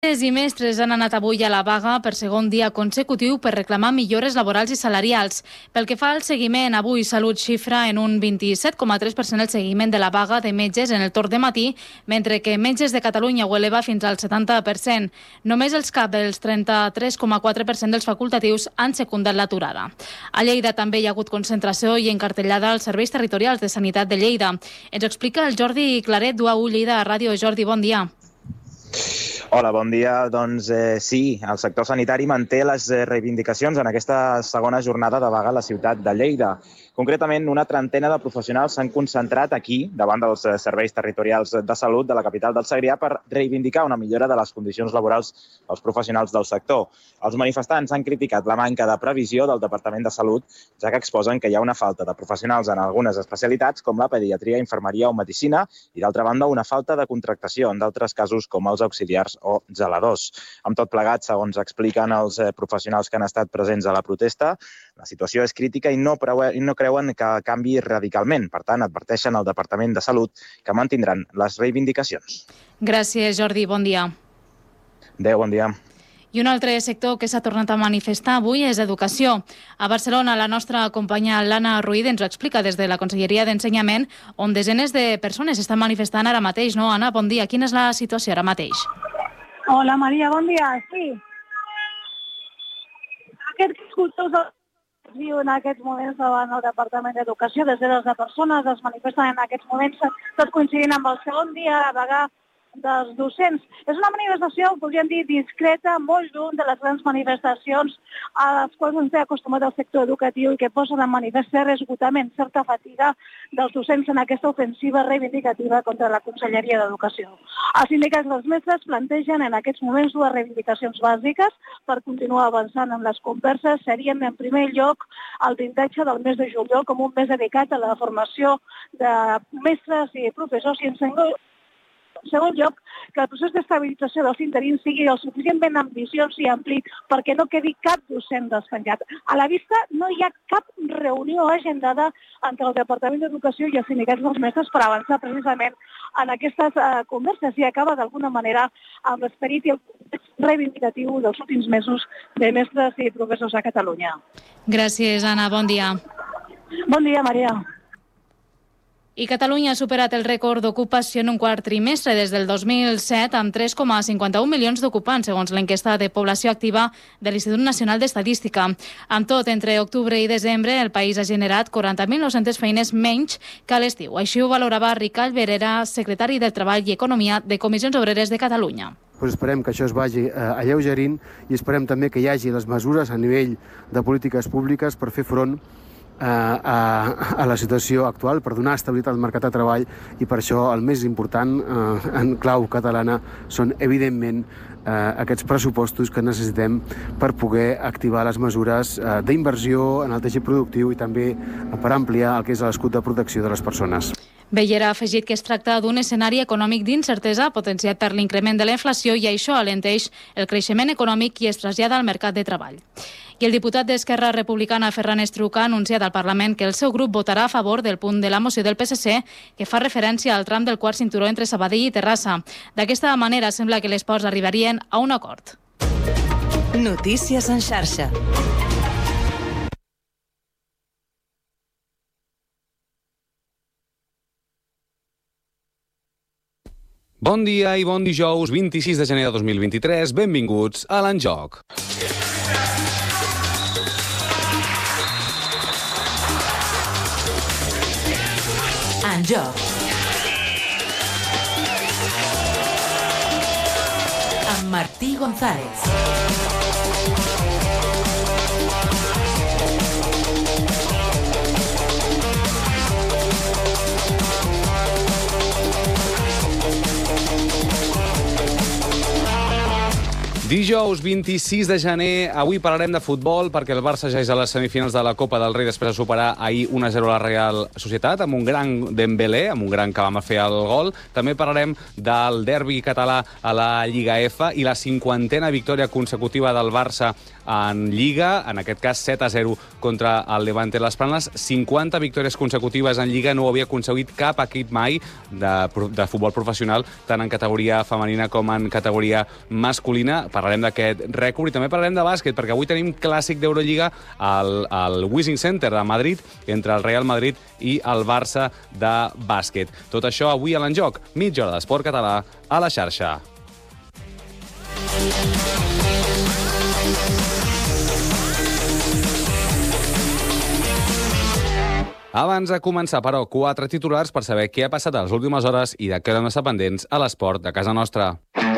Mestres i mestres han anat avui a la vaga per segon dia consecutiu per reclamar millores laborals i salarials. Pel que fa al seguiment, avui Salut xifra en un 27,3% el seguiment de la vaga de metges en el torn de matí, mentre que Metges de Catalunya ho eleva fins al 70%. Només els CAP dels 33,4% dels facultatius han secundat l'aturada. A Lleida també hi ha hagut concentració i encartellada als serveis territorials de sanitat de Lleida. Ens explica el Jordi Claret, d'UAU Lleida a Ràdio. Jordi, bon dia. Hola, bon dia. Doncs sí, el sector sanitari manté les reivindicacions en aquesta segona jornada de vaga a la ciutat de Lleida. Concretament, una trentena de professionals s'han concentrat aquí, davant dels serveis territorials de salut de la capital del Segrià, per reivindicar una millora de les condicions laborals als professionals del sector. Els manifestants han criticat la manca de previsió del Departament de Salut, ja que exposen que hi ha una falta de professionals en algunes especialitats, com la pediatria, infermeria o medicina, i d'altra banda una falta de contractació en d'altres casos com els auxiliars o geladors. Amb tot plegat, segons expliquen els professionals que han estat presents a la protesta, la situació és crítica i no creuen que canvi radicalment. Per tant, adverteixen al Departament de Salut que mantindran les reivindicacions. Gràcies, Jordi. Bon dia. Adéu, bon dia. I un altre sector que s'ha tornat a manifestar avui és educació. A Barcelona, la nostra companya Lana Ruiz ens ho explica des de la Conselleria d'Ensenyament, on desenes de persones estan manifestant ara mateix. No, Anna, bon dia. Quina és la situació ara mateix? Hola, Maria, bon dia. Sí. Aquests cultors viuen en aquests moments davant el Departament d'Educació. Desenes de persones es manifesten en aquests moments, tot coincidint amb el segon dia de vaga dels docents. És una manifestació, podríem dir, discreta, molt lluny de les grans manifestacions a les quals ens té acostumat el sector educatiu i que posen en manifest cert esgotament, certa fatiga dels docents en aquesta ofensiva reivindicativa contra la Conselleria d'Educació. Els sindicats dels mestres plantegen en aquests moments dues reivindicacions bàsiques per continuar avançant en les converses. Serien, en primer lloc, el blindatge del mes de juliol com un mes dedicat a la formació de mestres i professors i en segon lloc, que el procés d'estabilització dels interins sigui el suficientment ambiciós i ampli perquè no quedi cap docent despenjat. A la vista no hi ha cap reunió agendada entre el Departament d'Educació i els sindicats dels mestres per avançar precisament en aquestes converses i acaba d'alguna manera amb l'esperit i el context reivindicatiu dels últims mesos de mestres i professors a Catalunya. Gràcies, Anna. Bon dia. Bon dia, Maria. I Catalunya ha superat el rècord d'ocupació en un quart trimestre des del 2007 amb 3,51 milions d'ocupants, segons l'enquesta de població activa de l'Institut Nacional d'Estadística. Amb tot, entre octubre i desembre, el país ha generat 40.900 feines menys que a l'estiu. Així ho valorava Ricard Verera, secretari de Treball i Economia de Comissions Obreres de Catalunya. Esperem que això es vagi alleugerint i esperem també que hi hagi les mesures a nivell de polítiques públiques per fer front a la situació actual, per donar estabilitat al mercat de treball, i per això el més important en clau catalana són, evidentment, aquests pressupostos que necessitem per poder activar les mesures d'inversió en el teixit productiu i també per ampliar el que és l'escut de protecció de les persones. Bellera ha afegit que es tracta d'un escenari econòmic d'incertesa potenciat per l'increment de la inflació i això alenteix el creixement econòmic i es trasllada al mercat de treball. I el diputat d'Esquerra Republicana, Ferran Estruca, ha anunciat al Parlament que el seu grup votarà a favor del punt de la moció del PSC que fa referència al tram del quart cinturó entre Sabadell i Terrassa. D'aquesta manera sembla que les parts arribarien a un acord. Notícies en xarxa. Bon dia i bon dijous, 26 de gener de 2023. Benvinguts a l'Enjoc. En joc. Amb Martí González. Dijous 26 de gener, avui parlarem de futbol perquè el Barça ja és a les semifinals de la Copa del Rei després de superar ahir 1-0 a la Real Societat amb un gran Dembélé, amb un gran que vam fer el gol. També parlarem del derbi català a la Lliga F i la 50a victòria consecutiva del Barça en Lliga, en aquest cas 7-0 contra el Levante Las Palmas. 50 victòries consecutives en Lliga no ho havia aconseguit cap equip mai de futbol professional, tant en categoria femenina com en categoria masculina. Parlarem d'aquest rècord i també parlarem de bàsquet, perquè avui tenim clàssic d'Eurolliga al Wishing Center de Madrid entre el Real Madrid i el Barça de bàsquet. Tot això avui a l'Enjoc, mitja hora d'esport català a la xarxa. Abans de començar, però, 4 titulars per saber què ha passat a les últimes hores i de què hem d'estar pendents a l'esport de casa nostra.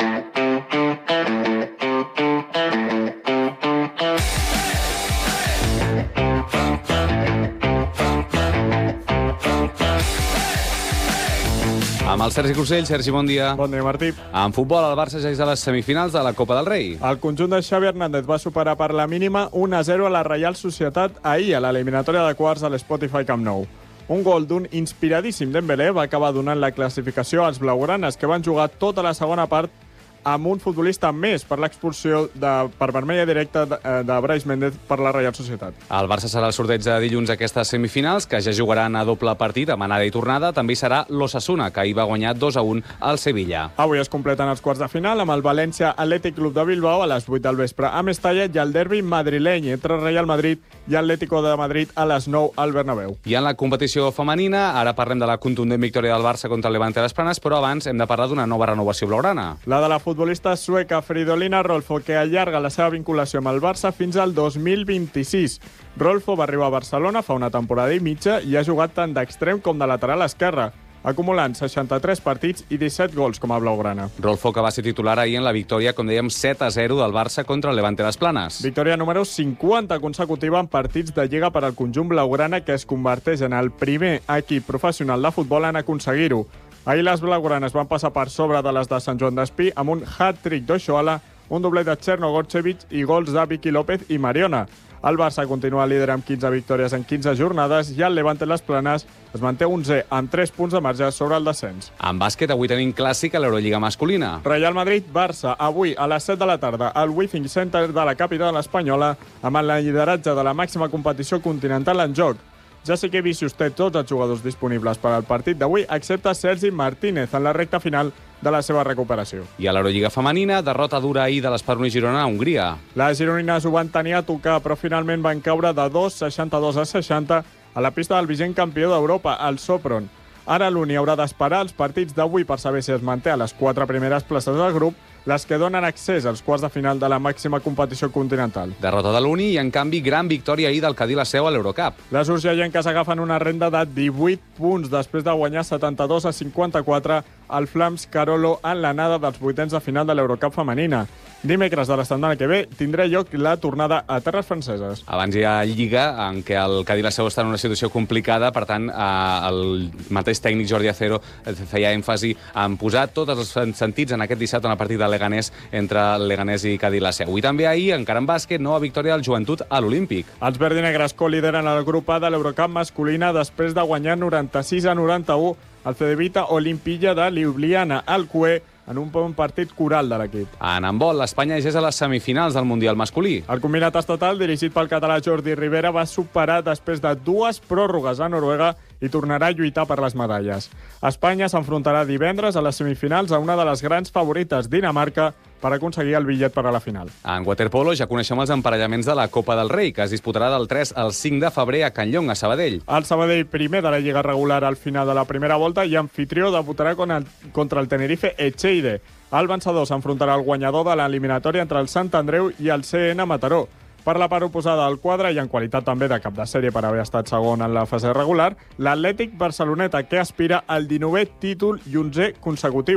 Amb el Sergi Crusell. Sergi, bon dia. Bon dia, Martí. En futbol, el Barça ja és a les semifinals de la Copa del Rei. El conjunt de Xavi Hernández va superar per la mínima 1-0 a la Reial Societat ahir a l'eliminatòria de quarts de l'Spotify Camp Nou. Un gol d'un inspiradíssim Dembélé va acabar donant la classificació als blaugranes, que van jugar tota la segona part amb un futbolista més per l'expulsió per vermella directa de Brais Méndez per la Reial Societat. El Barça serà el sorteig de dilluns aquestes semifinals, que ja jugaran a doble partit, amb anada i tornada. També hi serà l'Osasuna, que ahir va guanyar 2-1 al Sevilla. Avui es completen els quarts de final amb el València Athletic Club de Bilbao a les 8 del vespre a Mestalla i el derbi madrileny entre Real Madrid i Atlético de Madrid a les 9 al Bernabéu. I en la competició femenina, ara parlem de la contundent victòria del Barça contra el Levante Las Palmas, però abans hem de parlar d'una nova renovació blaugrana. La de la futbolista sueca Fridolina Rolfo, que allarga la seva vinculació amb el Barça fins al 2026. Rolfo va arribar a Barcelona fa una temporada i mitja i ha jugat tant d'extrem com de lateral esquerre, acumulant 63 partits i 17 gols com a blaugrana. Rolfo, que va ser titular ahir en la victòria, com dèiem, 7-0 del Barça contra el Levante Las Planes. Victòria número 50 consecutiva en partits de Lliga per al conjunt blaugrana, que es converteix en el primer equip professional de futbol en aconseguir-ho. Ahir les blaugranes van passar per sobre de les de Sant Joan d'Espí amb un hat-trick d'Oshoala, un doblet de Cherno-Gorcevic i gols de Vicky López i Mariona. El Barça continua líder amb 15 victòries en 15 jornades i el Levante Las Planes es manté 11 amb 3 punts de marge sobre el descens. En bàsquet, avui tenim clàssic a l'Eurolliga masculina. Real Madrid-Barça, avui a les 7 de la tarda al Withing Center de la capital espanyola, amb el lideratge de la màxima competició continental en joc. Ja sé que he vist usted tots els jugadors disponibles per al partit d'avui, excepte Sergi Martínez en la recta final de la seva recuperació. I a l'Eurolliga femenina, derrota dura ahir de l'Espadrón Girona a Hongria. Les gironines ho van tenir a tocar, però finalment van caure de 2-62-60 a la pista del vigent campió d'Europa, el Sopron. Ara l'Uni haurà d'esperar els partits d'avui per saber si es manté a les 4 primeres places del grup, les que donen accés als quarts de final de la màxima competició continental. Derrota de l'Uni i, en canvi, gran victòria ahir del Cadí la Seu a l'Eurocup. Les urgellenques agafen una renda de 18 punts després de guanyar 72-54 al Flams Carolo en l'anada dels vuitens de final de l'Eurocup femenina. Dimecres de la setmana que ve tindrà lloc la tornada a terres franceses. Abans hi ha Lliga, en què el Cadí la Seu està en una situació complicada, per tant, el mateix tècnic Jordi Acero feia èmfasi en posar tots els sentits en aquest dissabte en el partit de Leganés entre Leganés i Cadí la Seu. I també ahir, encara en bàsquet, nova victòria del Joventut a l'Olímpic. Els verdinegres colideren el grup A de l'Eurocup masculina després de guanyar 96-91 el Cedevita Olimpija de Ljubljana al CUE en un bon partit coral de l'equip. En handbol, l'Espanya ja és a les semifinals del Mundial masculí. El combinat estatal, dirigit pel català Jordi Rivera, va superar després de 2 pròrrogues a Noruega i tornarà a lluitar per les medalles. Espanya s'enfrontarà divendres a les semifinals a una de les grans favorites, Dinamarca, per aconseguir el bitllet per a la final. En waterpolo ja coneixem els emparellaments de la Copa del Rei, que es disputarà del 3 al 5 de febrer a Can Llong, a Sabadell. El Sabadell, primer de la Lliga regular al final de la primera volta i anfitrió, debutarà contra el Tenerife Echeide. El vencedor s'enfrontarà al guanyador de l'eliminatòria entre el Sant Andreu i el CN Mataró. Per la part oposada al quadre i en qualitat també de cap de sèrie per haver estat segon en la fase regular, l'Atlètic Barceloneta, que aspira al 19è títol i 11è consecutiu.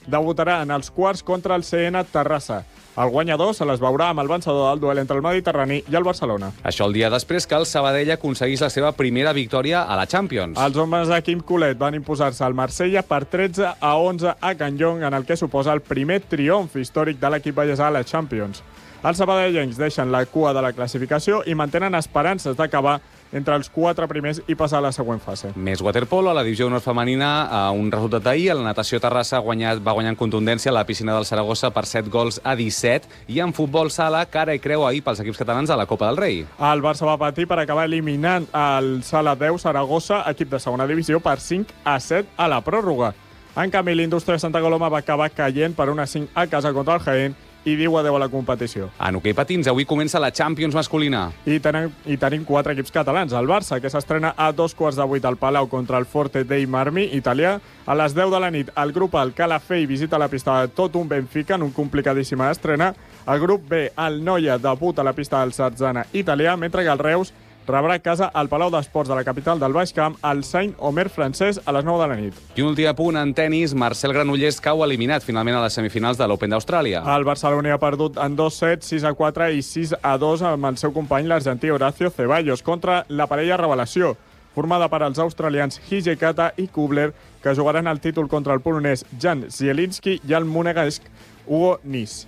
debutarà en els quarts contra el CN Terrassa. El guanyador se les veurà amb el vencedor del duel entre el Mediterrani i el Barcelona. Això el dia després que el Sabadell aconseguís la seva primera victòria a la Champions. Els homes de Quim Colet van imposar-se al Marsella per 13-11 a Can Llong, en el que suposa el primer triomf històric de l'equip vallesà a la Champions. Els sabadellencs deixen la cua de la classificació i mantenen esperances d'acabar entre els 4 primers i passar a la següent fase. Més waterpolo, a la divisió honor femenina, un resultat d'ahir. La natació Terrassa va guanyar en contundència a la piscina del Saragossa per 7 gols a 17, i en futbol sala, cara i creu ahir pels equips catalans a la Copa del Rei. El Barça va patir per acabar eliminant el Sala 10 Saragossa, equip de segona divisió, per 5-7 a la pròrroga. En canvi, l'Indústria Santa Coloma va acabar caient per 1-5 a casa contra el Jaén i diu adeu a la competició. En hoquei patins, avui comença la Champions masculina. I tenim 4 equips catalans. El Barça, que s'estrena a 7:15 al Palau contra el Forte dei Marmi italià. A les 10 de la nit, el grup A, el Calafell, visita la pista de tot un Benfica en un complicadíssima estrena. El grup B, el Noia, debuta a la pista del Sarzana italià, mentre que el Reus rebrà a casa al Palau d'Esports de la capital del Baix Camp el Saint-Omer francès a les 9 de la nit. I un últim apunt en tennis, Marcel Granollers cau eliminat finalment a les semifinals de l'Open d'Austràlia. El Barcelona ha perdut en 2-7, 6-4 i 6-2 amb el seu company l'argentí Horacio Ceballos contra la parella revelació, formada per els australians Hijikata i Kubler, que jugaran el títol contra el polonès Jan Zielinski i el monegasc Hugo Nis.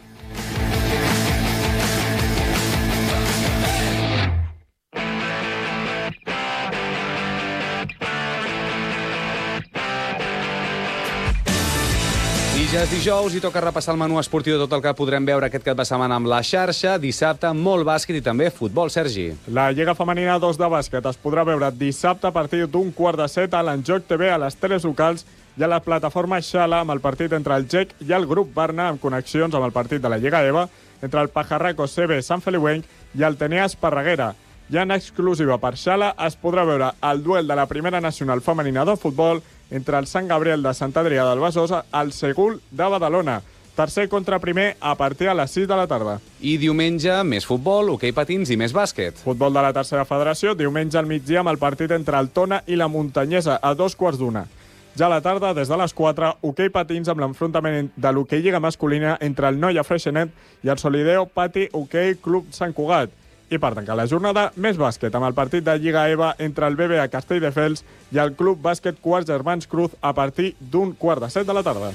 Ja és dijous i toca repassar el menú esportiu de tot el que podrem veure aquest cap de setmana amb la xarxa. Dissabte, molt bàsquet i també futbol, Sergi. La Lliga Femenina 2 de bàsquet es podrà veure dissabte a partir d'1:15 a l'Enjoc TV, a les teles locals i a la plataforma Xala, amb el partit entre el GEC i el grup Barna, amb connexions amb el partit de la Lliga EVA, entre el Pajarraco CB Sant Feliuenc i el Tenea Esparreguera. I en exclusiva per Xala es podrà veure el duel de la primera nacional femenina de futbol entre el Sant Gabriel de Sant Adrià del Besòs i el Segul de Badalona. Tercer contra primer a partir de les 6 de la tarda. I diumenge, més futbol, hoquei patins i més bàsquet. Futbol de la tercera federació, diumenge al migdia amb el partit entre el Tona i la Muntanyesa a 2:15. Ja a la tarda, des de les 4, hoquei patins amb l'enfrontament de l'hoquei lliga masculina entre el Noia Freixenet i el Solideo Pati Hoquei Club Sant Cugat. I per tancar la jornada, més bàsquet, amb el partit de Lliga EVA entre el BBA Castelldefels i el Club Bàsquet Quarts Germans Cruz a partir d'1:15 de la tarda.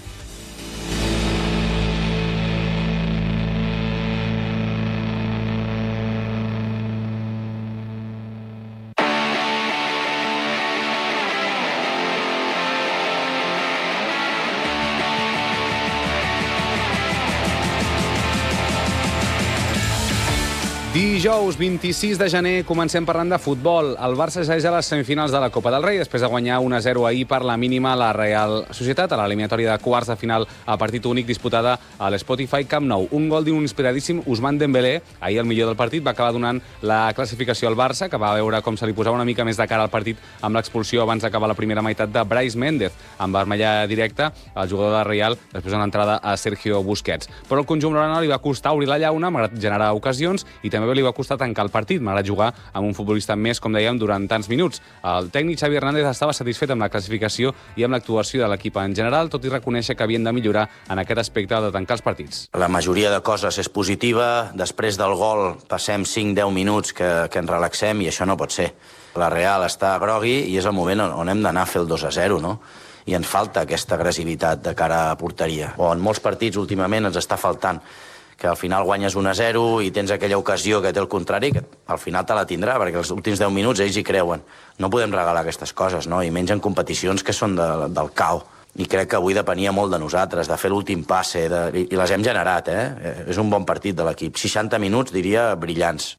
Dijous 26 de gener comencem parlant de futbol. El Barça ja és a les semifinals de la Copa del Rei després de guanyar 1-0 ahir per la mínima a la Real Societat a l'eliminatòria de quarts de final a partit únic disputada a l'Spotify Camp Nou. Un gol d'un inspiradíssim Ousmane Dembélé. Ahir el millor del partit va acabar donant la classificació al Barça, que va veure com se li posava una mica més de cara al partit amb l'expulsió abans d'acabar la primera meitat de Brais Méndez, amb vermella directa al jugador de Real després d'una entrada a Sergio Busquets. Però el conjunt blaugrana li va costar obrir la llauna, malgrat generar ocasions, i també li va costar tancar el partit, malgrat jugar amb un futbolista més, com dèiem, durant tants minuts. El tècnic Xavi Hernández estava satisfet amb la classificació i amb l'actuació de l'equip en general, tot i reconèixer que havien de millorar en aquest aspecte de tancar els partits. La majoria de coses és positiva. Després del gol passem 5-10 minuts que ens relaxem i això no pot ser. La Real està grogui i és el moment on hem d'anar a fer el 2-0, no? I ens falta aquesta agressivitat de cara a porteria. O en molts partits últimament ens està faltant, que al final guanyes 1-0 i tens aquella ocasió que té el contrari, que al final te la tindrà, perquè els últims 10 minuts ells hi creuen. No podem regalar aquestes coses, no? I menys en competicions que són del cau. I crec que avui depenia molt de nosaltres, de fer l'últim passe, i les hem generat, És un bon partit de l'equip. 60 minuts, diria, brillants.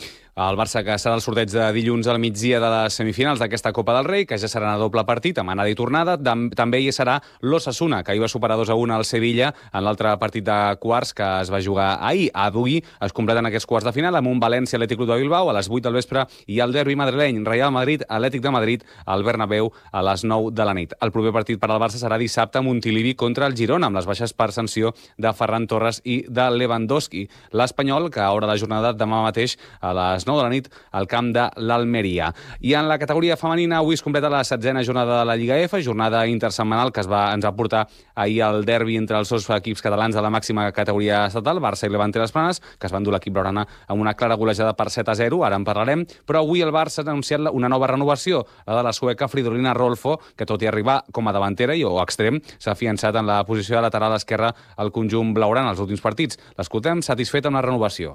El Barça, que serà el sorteig de dilluns al migdia de les semifinals d'aquesta Copa del Rei, que ja serà a doble partit, amb anada i tornada. També hi serà l'Osasuna, que ahir va superar 2-1 al Sevilla en l'altre partit de quarts que es va jugar ahir. Avui es completen aquests quarts de final amb un València Atlètic Club de Bilbao a les 8 del vespre i el derbi madrileny Real Madrid Atlètic de Madrid al Bernabéu a les 9 de la nit. El proper partit per al Barça serà dissabte a Montilivi contra el Girona, amb les baixes per sanció de Ferran Torres i de Lewandowski. L'Espanyol, que obre la jornada demà mateix a les les 9 de la nit al camp de l'Almeria. I en la categoria femenina avui es completa la 7a jornada de la Lliga F, jornada intersetmanal que ens va portar ahir el derbi entre els dos equips catalans de la màxima categoria estatal, Barça i Levante les Planes, que es van dur l'equip blaugrana amb una clara golejada per 7-0, ara en parlarem, però avui el Barça ha anunciat una nova renovació, la de la sueca Fridolina Rolfo, que tot i arribar com a davantera o extrem, s'ha afiançat en la posició de lateral esquerra al conjunt blaugrana als últims partits. L'escoltem satisfet amb la renovació.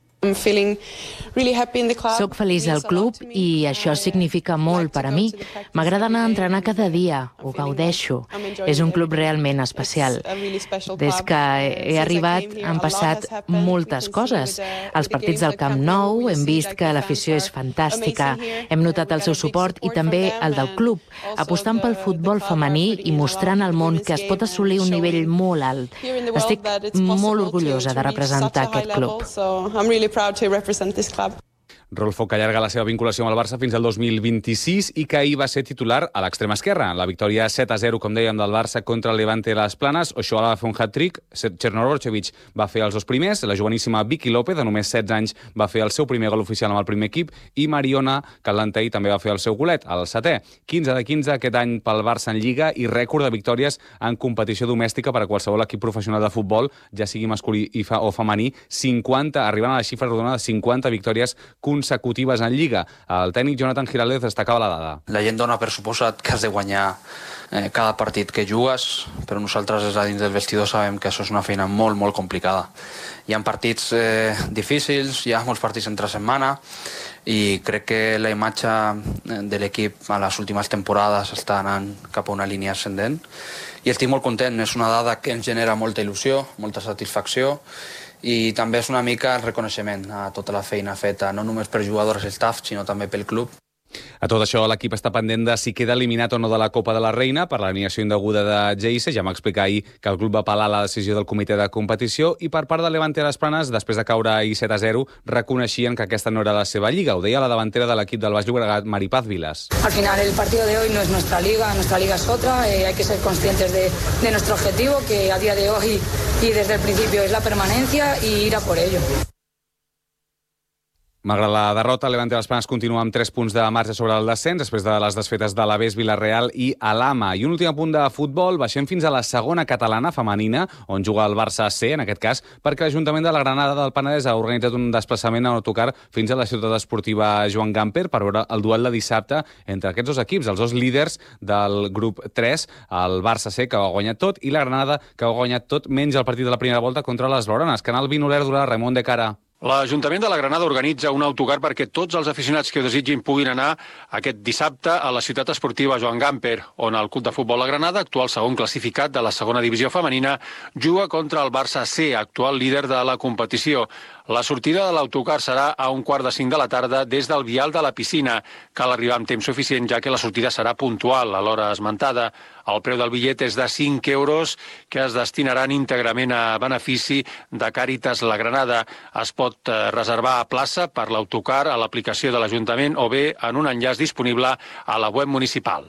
Soc feliç al club i això significa molt per a mi. M'agrada anar a entrenar cada dia, ho gaudeixo. És un club realment especial. Des que he arribat han passat moltes coses. Als partits del Camp Nou hem vist que l'afició és fantàstica. Hem notat el seu suport i també el del club, apostant pel futbol femení i mostrant al món que es pot assolir un nivell molt alt. Estic molt orgullosa de representar aquest club. Proud to represent this club. Rolfo, que allarga la seva vinculació amb el Barça fins al 2026 i que ahir va ser titular a l'extrema esquerra. La victòria 7-0, com dèiem, del Barça contra el Levante les Planes. Oshoala va fer un hat-trick, Chernororcevic va fer els dos primers, la joveníssima Vicky López, de només 16 anys, va fer el seu primer gol oficial amb el primer equip, i Mariona Callantei també va fer el seu golet, el 7è. 15 de 15 aquest any pel Barça en Lliga i rècord de victòries en competició domèstica per a qualsevol equip professional de futbol, ja sigui masculí o femení, 50, arribant a la xifra rodona de 50 victòries consecutives en Lliga. El tècnic Jonathan Giraldez destacava la dada. La gent dona per suposat que has de guanyar cada partit que jugues, però nosaltres des de dins del vestidor sabem que això és una feina molt, molt complicada. Hi ha partits difícils, hi ha molts partits entre setmana i crec que la imatge de l'equip a les últimes temporades està anant cap a una línia ascendent i estic molt content. És una dada que ens genera molta il·lusió, molta satisfacció i també és una mica el reconeixement a tota la feina feta, no només per jugadors i staff, sinó també pel club. A tot això, l'equip està pendent de si queda eliminat o no de la Copa de la Reina per l'alineació indeguda de Geise. Ja m'explica ahir que el club va apel·lar la decisió del comitè de competició i per part de Levante a les Planes, després de caure ahir 7-0, reconeixien que aquesta no era la seva lliga. Ho deia la davantera de l'equip del Baix Llobregat, Maripaz Vilas. Al final, el partido de hoy no es nuestra liga es otra. Hay que ser conscientes de nuestro objetivo, que a día de hoy y desde el principio es la permanencia y ir a por ello. Malgrat la derrota, Levante a les Planes continua amb 3 punts de marge sobre el descens, després de les desfetes de l'Aves, Villarreal i Alhama. I un últim punt de futbol, baixem fins a la segona catalana femenina, on juga el Barça C, en aquest cas, perquè l'Ajuntament de la Granada del Penedès ha organitzat un desplaçament en autocar fins a la ciutat esportiva Joan Gamper per veure el duel de dissabte entre aquests dos equips, els dos líders del grup 3, el Barça C, que ho ha guanyat tot, i la Granada, que ho ha guanyat tot, menys el partit de la primera volta contra les blaugranes. Canal 20 Oler durà Ramon de Cara. L'Ajuntament de la Granada organitza un autocar perquè tots els aficionats que ho desitgin puguin anar aquest dissabte a la ciutat esportiva Joan Gamper, on el Club de Futbol La Granada, actual segon classificat de la segona divisió femenina, juga contra el Barça C, actual líder de la competició. La sortida de l'autocar serà a 4:45 de la tarda des del vial de la piscina. Cal arribar amb temps suficient, ja que la sortida serà puntual a l'hora esmentada. El preu del bitllet és de 5 euros, que es destinaran íntegrament a benefici de Càritas La Granada. Es pot reservar a plaça per l'autocar a l'aplicació de l'Ajuntament o bé en un enllaç disponible a la web municipal.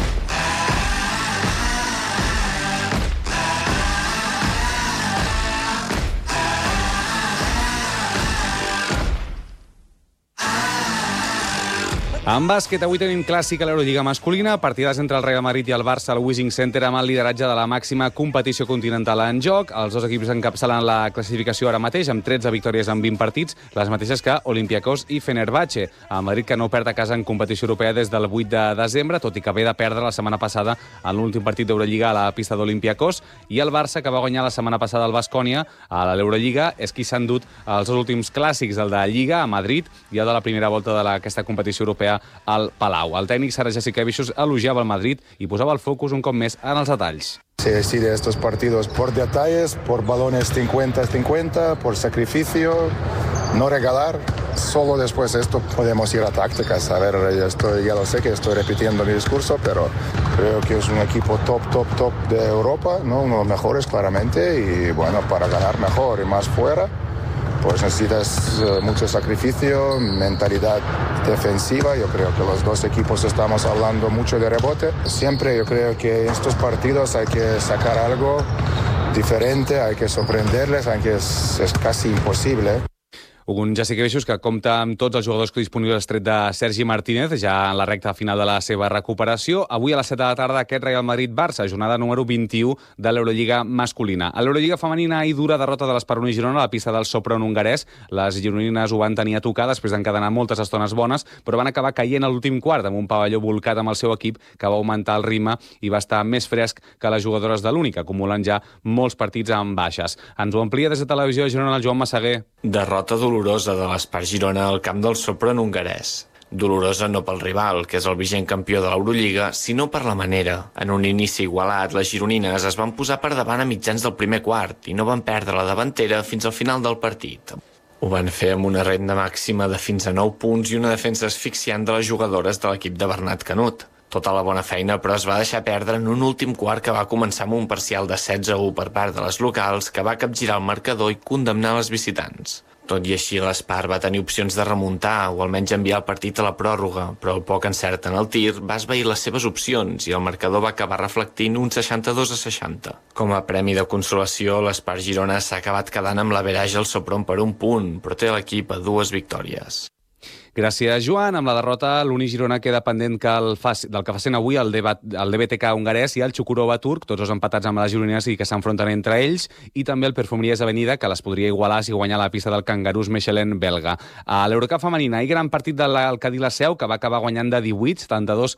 En bàsquet, avui tenim clàssic a l'Eurolliga masculina, partides entre el Real Madrid i el Barça al Wishing Center amb el lideratge de la màxima competició continental en joc. Els dos equips encapçalen la classificació ara mateix amb 13 victòries en 20 partits, les mateixes que Olympiacos i Fenerbahçe. El Madrid, que no perd a casa en competició europea des del 8 de desembre, tot i que ve de perdre la setmana passada en l'últim partit d'Eurolliga a la pista d'Olympiacos, i el Barça, que va guanyar la setmana passada al Baskonia a l'Eurolliga, és qui s'ha endut els dos últims clàssics, el de Lliga a Madrid i el de la primera volta d'aquesta competició europea al Palau. El tècnic Sara Jasikevičius elogiava el Madrid i posava el focus un cop més en els detalls. Se decide estos partidos por detalles, por balones 50-50, por sacrificio, no regalar. Solo después de esto podemos ir a tácticas. A ver, ya lo sé que estoy repitiendo mi discurso, pero creo que es un equipo top de Europa, ¿no? Uno de los mejores claramente, y bueno, para ganar mejor y más fuera, pues necesitas mucho sacrificio, mentalidad defensiva. Yo creo que los dos equipos estamos hablando mucho de rebote. Siempre yo creo que en estos partidos hay que sacar algo diferente, hay que sorprenderles, aunque es casi imposible. Un Jasikevičius que compta amb tots els jugadors disponibles tret de Sergi Martínez, ja en la recta final de la seva recuperació. Avui a les 7 de la tarda aquest Real Madrid-Barça, jornada número 21 de l'Eurolliga masculina. A l'Eurolliga femenina hi dura derrota de l'Esperoni Girona a la pista del Sopron hongarès. Les gironines ho van tenir a tocar després d'encadenar moltes estones bones, però van acabar caient a l'últim quart amb un pavelló volcat amb el seu equip que va augmentar el ritme i va estar més fresc que les jugadores de l'Única, acumulant ja molts partits amb baixes. Ens ho amplia des de Televisió de Girona el Joan Massaguer. Derrota dolorosa de l'Espar Girona al camp del Sopron hongarès. Dolorosa no pel rival, que és el vigent campió de l'Eurolliga, sinó per la manera. En un inici igualat, les gironines es van posar per davant a mitjans del primer quart i no van perdre la davantera fins al final del partit. Ho van fer amb una renda màxima de fins a 9 punts i una defensa asfixiant de les jugadores de l'equip de Bernat Canut. Tota la bona feina, però es va deixar perdre en un últim quart que va començar amb un parcial de 16-1 per part de les locals, que va capgirar el marcador i condemnar les visitants. Tot i així, l'Espar va tenir opcions de remuntar o almenys enviar el partit a la pròrroga, però el poc encert en el tir va esvair les seves opcions i el marcador va acabar reflectint un 62-60. Com a premi de consolació, l'Espar Girona s'ha acabat quedant amb l'averatge al Sopron per un punt, però té l'equip a 2 victòries. Gràcies, Joan. Amb la derrota, l'Uni Girona queda pendent del que facin avui el DBTK hongarès i el Çukurova turc, tots dos empatats amb les gironines i que s'enfronten entre ells, i també el Perfumeries Avenida, que les podria igualar si guanya la pista del Kangaroos Mechelen belga. A l'Eurocup femenina, hi gran partit de l'Alcadí La Seu, que va acabar guanyant de 18,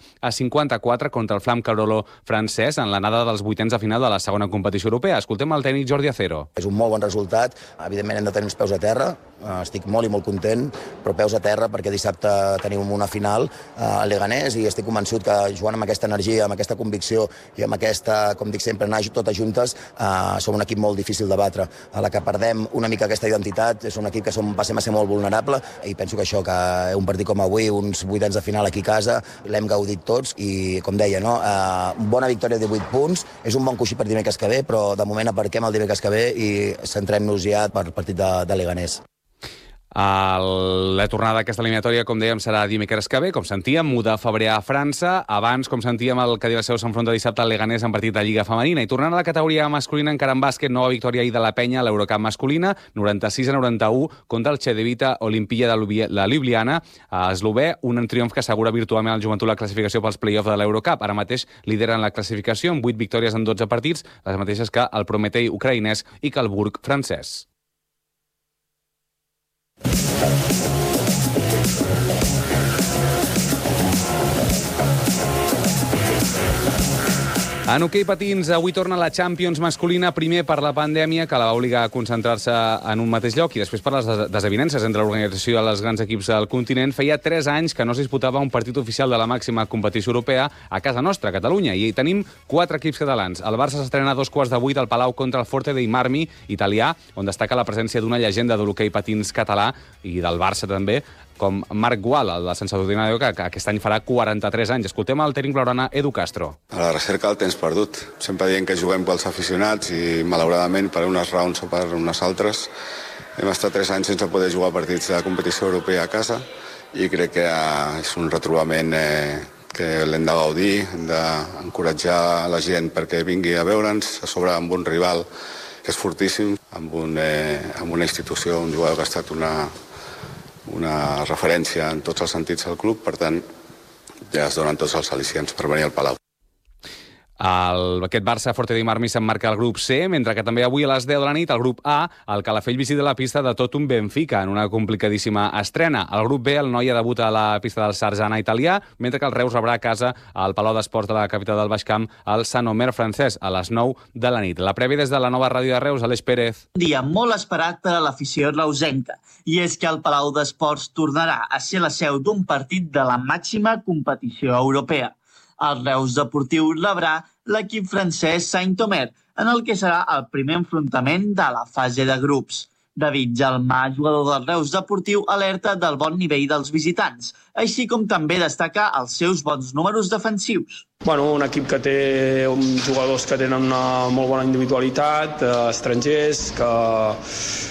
72-54 contra el Flam Carolo francès en l'anada dels vuitens de final de la segona competició europea. Escoltem el tècnic Jordi Acero. És un molt bon resultat. Evidentment hem de tenir els peus a terra. Estic molt i molt content, però peus a terra perquè dissabte tenim una final a Leganés i estic convençut que jugant amb aquesta energia, amb aquesta convicció i amb aquesta, com dic sempre, anar totes juntes, som un equip molt difícil de batre. A la que perdem una mica aquesta identitat, és un equip que passem a ser molt vulnerable i penso que això, que un partit com avui, uns vuitens de final aquí a casa, l'hem gaudit tots i, com deia, bona victòria de 18 punts, és un bon coixí per dimecres que ve, però de moment aparquem el dimecres que ve i centrem-nos ja per partit de Leganés. La tornada d'aquesta eliminatòria, com dèiem, serà dimecres que ve, com sentíem, 1 de febrer a França. Abans, com sentíem, el Cadí La Seu s'enfronta dissabte al Leganés en partit de Lliga Femenina. I tornant a la categoria masculina, encara en bàsquet, nova victòria ahir de la Penya a l'Eurocup masculina, 96-91 contra el Cedevita Olimpija de la Ljubljana a Eslové, un triomf que assegura virtualment al Joventut la classificació pels play-offs de l'Eurocup. Ara mateix lideren la classificació amb 8 victòries en 12 partits, les mateixes que el Prometei ucraïnès i que el Burg francès. En hoquei patins, avui torna la Champions masculina, primer per la pandèmia, que la va obligar a concentrar-se en un mateix lloc, i després per les desavinences entre l'organització i els grans equips del continent. Feia 3 anys que no es disputava un partit oficial de la màxima competició europea a casa nostra, a Catalunya, i tenim 4 equips catalans. El Barça s'estrena a 7:15 al Palau contra el Forte dei Marmi italià, on destaca la presència d'una llegenda de l'hoquei patins català i del Barça també, com Marc Gual, el de Sant Sadurní d'Anoia, que aquest any farà 43 anys. Escoltem el tècnic blaugrana Edu Castro. A la recerca del temps perdut. Sempre dient que juguem pels aficionats i, malauradament, per unes raons o per unes altres, hem estat 3 anys sense poder jugar partits de competició europea a casa i crec que és un retrobament que l'hem de gaudir, hem d'encoratjar la gent perquè vingui a veure'ns, a sobre amb un rival que és fortíssim, amb una institució, un jugador que ha estat una referència en tots els sentits al club, per tant, ja es donen tots els al·licients per venir al Palau. Aquest Barça Forte dei Marmi s'emmarca al grup C, mentre que també avui a les 10 de la nit, al grup A, el Calafell visita la pista de Totum Benfica en una complicadíssima estrena. Al grup B, el Noia debuta a la pista del Sarzana italià, mentre que el Reus rebrà a casa al Palau d'Esports de la capital del Baix Camp el Sant Omer francès a les 9 de la nit. La prèvia des de la nova ràdio de Reus, Aleix Pérez. Un dia molt esperat per a l'afició reusenca, i és que el Palau d'Esports tornarà a ser la seu d'un partit de la màxima competició europea. El Reus Deportiu rebrà l'equip francès Saint-Omer, en el que serà el primer enfrontament de la fase de grups. David Jalmà, jugador del Reus Deportiu, alerta del bon nivell dels visitants, així com també destaca els seus bons números defensius. Un equip que té jugadors que tenen una molt bona individualitat, estrangers,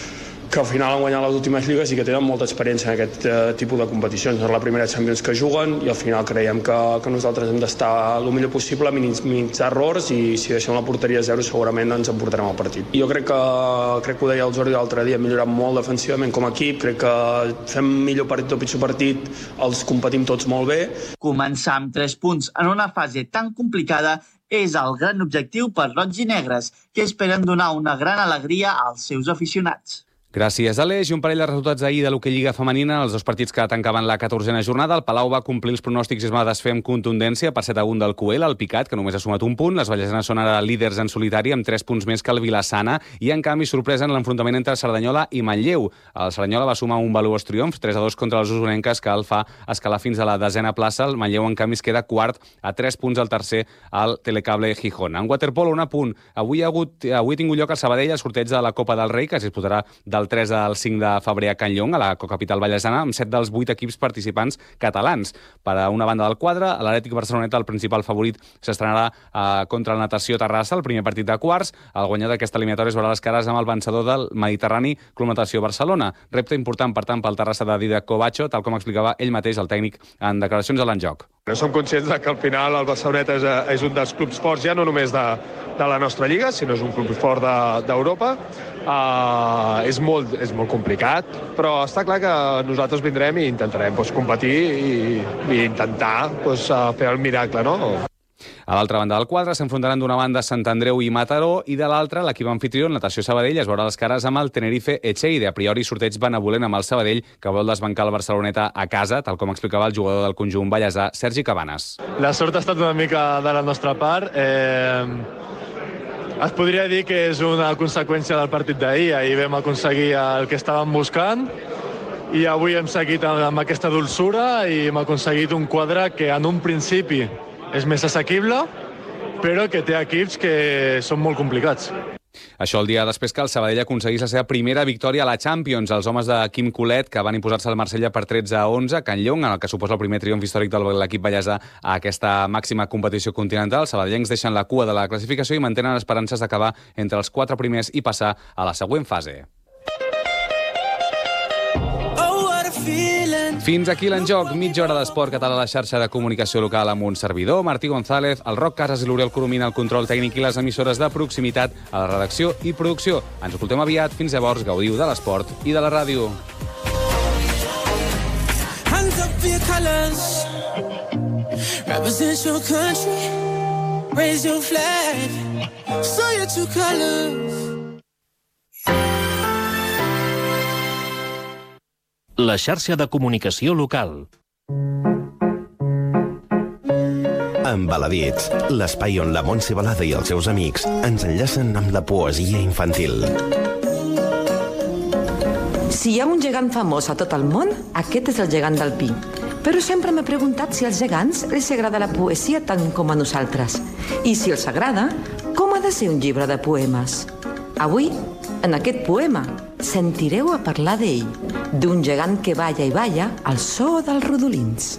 que al final han guanyat les últimes lligues i que tenen molta experiència en aquest tipus de competicions. És la primera Champions que juguen i al final creiem que nosaltres hem d'estar el millor possible, minimitzar errors, i si deixem la porteria a 0 segurament ens emportarem el partit. Jo crec que ho deia el Jordi l'altre dia, hem millorat molt defensivament com a equip, crec que fem millor partit o pitjor partit, els competim tots molt bé. Començar amb 3 punts en una fase tan complicada és el gran objectiu per roig i negres, que esperen donar una gran alegria als seus aficionats. Gràcies, Aleix. I un parell de resultats ahir de l'hoquei Lliga Femenina. Els 2 partits que tancaven la 14a jornada. El Palau va complir els pronòstics i es va desfer amb contundència per 7-1 del Cuel, el Picat, que només ha sumat un punt. Les vallesanes són ara líders en solitari amb 3 punts més que el Vilassana i, en canvi, sorpresa en l'enfrontament entre Cerdanyola i Manlleu. El Cerdanyola va sumar un valuós triomf, 3-2 contra les usonenques, que el fa escalar fins a la 10a plaça. El Manlleu, en canvi, es queda quart a 3 punts al tercer al Telecable Gijón. En waterpolo, un apunt. Avui ha tingut lloc al Sabadell el sorteig de la Copa del Rei, que es disputarà del 3 al 5 de febrer a Can Llong, a la cocapital vallesana, amb 7 dels 8 equips participants catalans. Per a una banda del quadre, l'Atlètic Barceloneta, el principal favorit, s'estrenarà contra el Natació Terrassa, el primer partit de quarts. El guanyador d'aquesta eliminatòria es veurà les cares amb el vencedor del Mediterrani, Club Natació Barcelona. Repte important, per tant, pel Terrassa de Didac Covacho, tal com explicava ell mateix, el tècnic, en declaracions a l'Enjoc. Som conscients que al final el Barceloneta és un dels clubs forts ja no només de la nostra lliga, sinó és un club fort d'Europa. És molt complicat, però està clar que nosaltres vindrem i intentarem competir i intentar fer el miracle, no? A l'altra banda del quadre s'enfrontaran d'una banda Sant Andreu i Mataró i de l'altra l'equip anfitrió, Natació Sabadell, es veurà les cares amb el Tenerife Echeide. A priori, sorteig benevolent amb el Sabadell, que vol desbancar el Barceloneta a casa, tal com explicava el jugador del conjunt ballesà, Sergi Cabanes. La sort ha estat una mica de la nostra part. Es podria dir que és una conseqüència del partit d'ahir. Ahir vam aconseguir el que estàvem buscant i avui hem seguit amb aquesta dolçura i hem aconseguit un quadre que en un principi és més assequible, però que té equips que són molt complicats. Això el dia després que el Sabadell aconseguís la seva primera victòria a la Champions. Els homes de Quim Colet, que van imposar-se al Marsella per 13-11 a Can Llong, en el que suposa el primer triomf històric de l'equip ballesà a aquesta màxima competició continental. Els sabadellencs deixen la cua de la classificació i mantenen esperances d'acabar entre els 4 primers i passar a la següent fase. Fins aquí l'Enjoc, mitja hora d'esport català a la xarxa de comunicació local amb un servidor, Martí González, el Roc Casas i l'Oriol Coromina al control tècnic i les emissores de proximitat a la redacció i producció. Ens escoltem aviat, fins llavors gaudiu de l'esport i de la ràdio. Hands up for your colors, represent your country, raise your flag, show your true colors. La xarxa de comunicació local. Embaladits, l'espai on la Montse Balada i els seus amics ens enllacen amb la poesia infantil. Si hi ha un gegant famós a tot el món, aquest és el gegant del pi. Però sempre m'he preguntat si als gegants els agrada la poesia tant com a nosaltres. I si els agrada, com ha de ser un llibre de poemes? Avui, en aquest poema, sentireu a parlar d'ell, d'un gegant que balla i balla al so dels rodolins.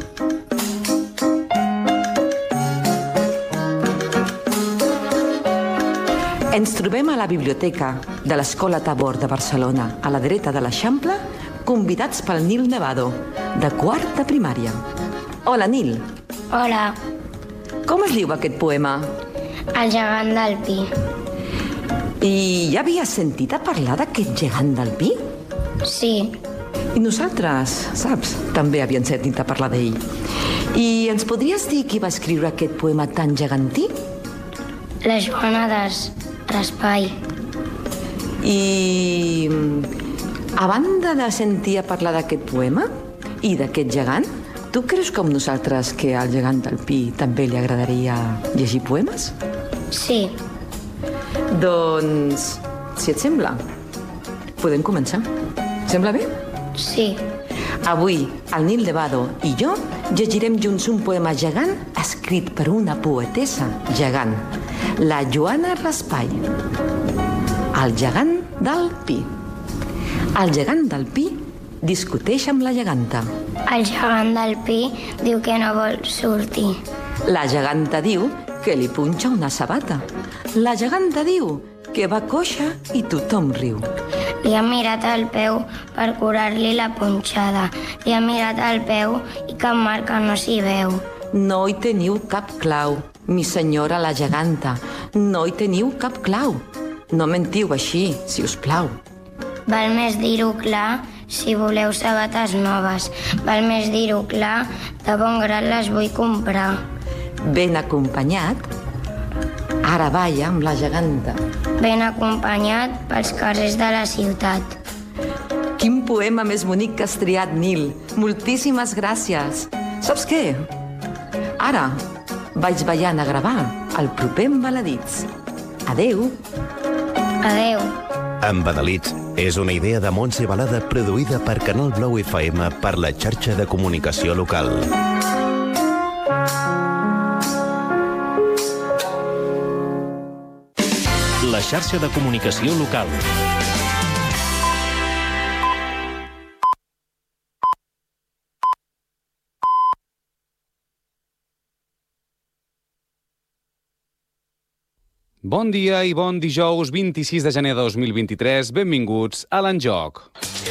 Ens trobem a la biblioteca de l'Escola Tabor de Barcelona, a la dreta de l'Eixample, convidats pel Nil Nevado, de quart de primària. Hola, Nil. Hola. Com es diu aquest poema? El gegant del pi. I ja havies sentit a parlar d'aquest gegant del pi? Sí. I nosaltres, saps, també havíem sentit a parlar d'ell. I ens podries dir qui va escriure aquest poema tan gegantí? La Joana Raspai. I a banda de sentir a parlar d'aquest poema i d'aquest gegant, tu creus com nosaltres que al gegant del pi també li agradaria llegir poemes? Sí. Doncs, si et sembla, podem començar. Sembla bé? Sí. Avui, el Nil Nevado i jo llegirem junts un poema gegant escrit per una poetessa gegant, la Joana Raspai. El gegant del pi. El gegant del pi discuteix amb la geganta. El gegant del pi diu que no vol sortir. La geganta diu que li punxa una sabata. La geganta diu que va coixa i tothom riu. Li ha mirat el peu per curar-li la punxada. Li ha mirat el peu i cap marca no s'hi veu. No hi teniu cap clau, mi senyora la geganta. No hi teniu cap clau. No mentiu així, si us plau. Val més dir-ho clar si voleu sabates noves. Val més dir-ho clar, de bon grat les vull comprar. Ben acompanyat, ara balla amb la geganta. Ben acompanyat pels carrers de la ciutat. Quin poema més bonic que has triat, Nil. Moltíssimes gràcies. Saps què? Ara vaig ballant a gravar el proper Embaladits. Adeu. Adeu. Embadalits és una idea de Montse Balada produïda per Canal Blau FM per la xarxa de comunicació local. La xarxa de comunicació local. Bon dia i bon dijous 26 de gener de 2023. Benvinguts a l'Enjoc.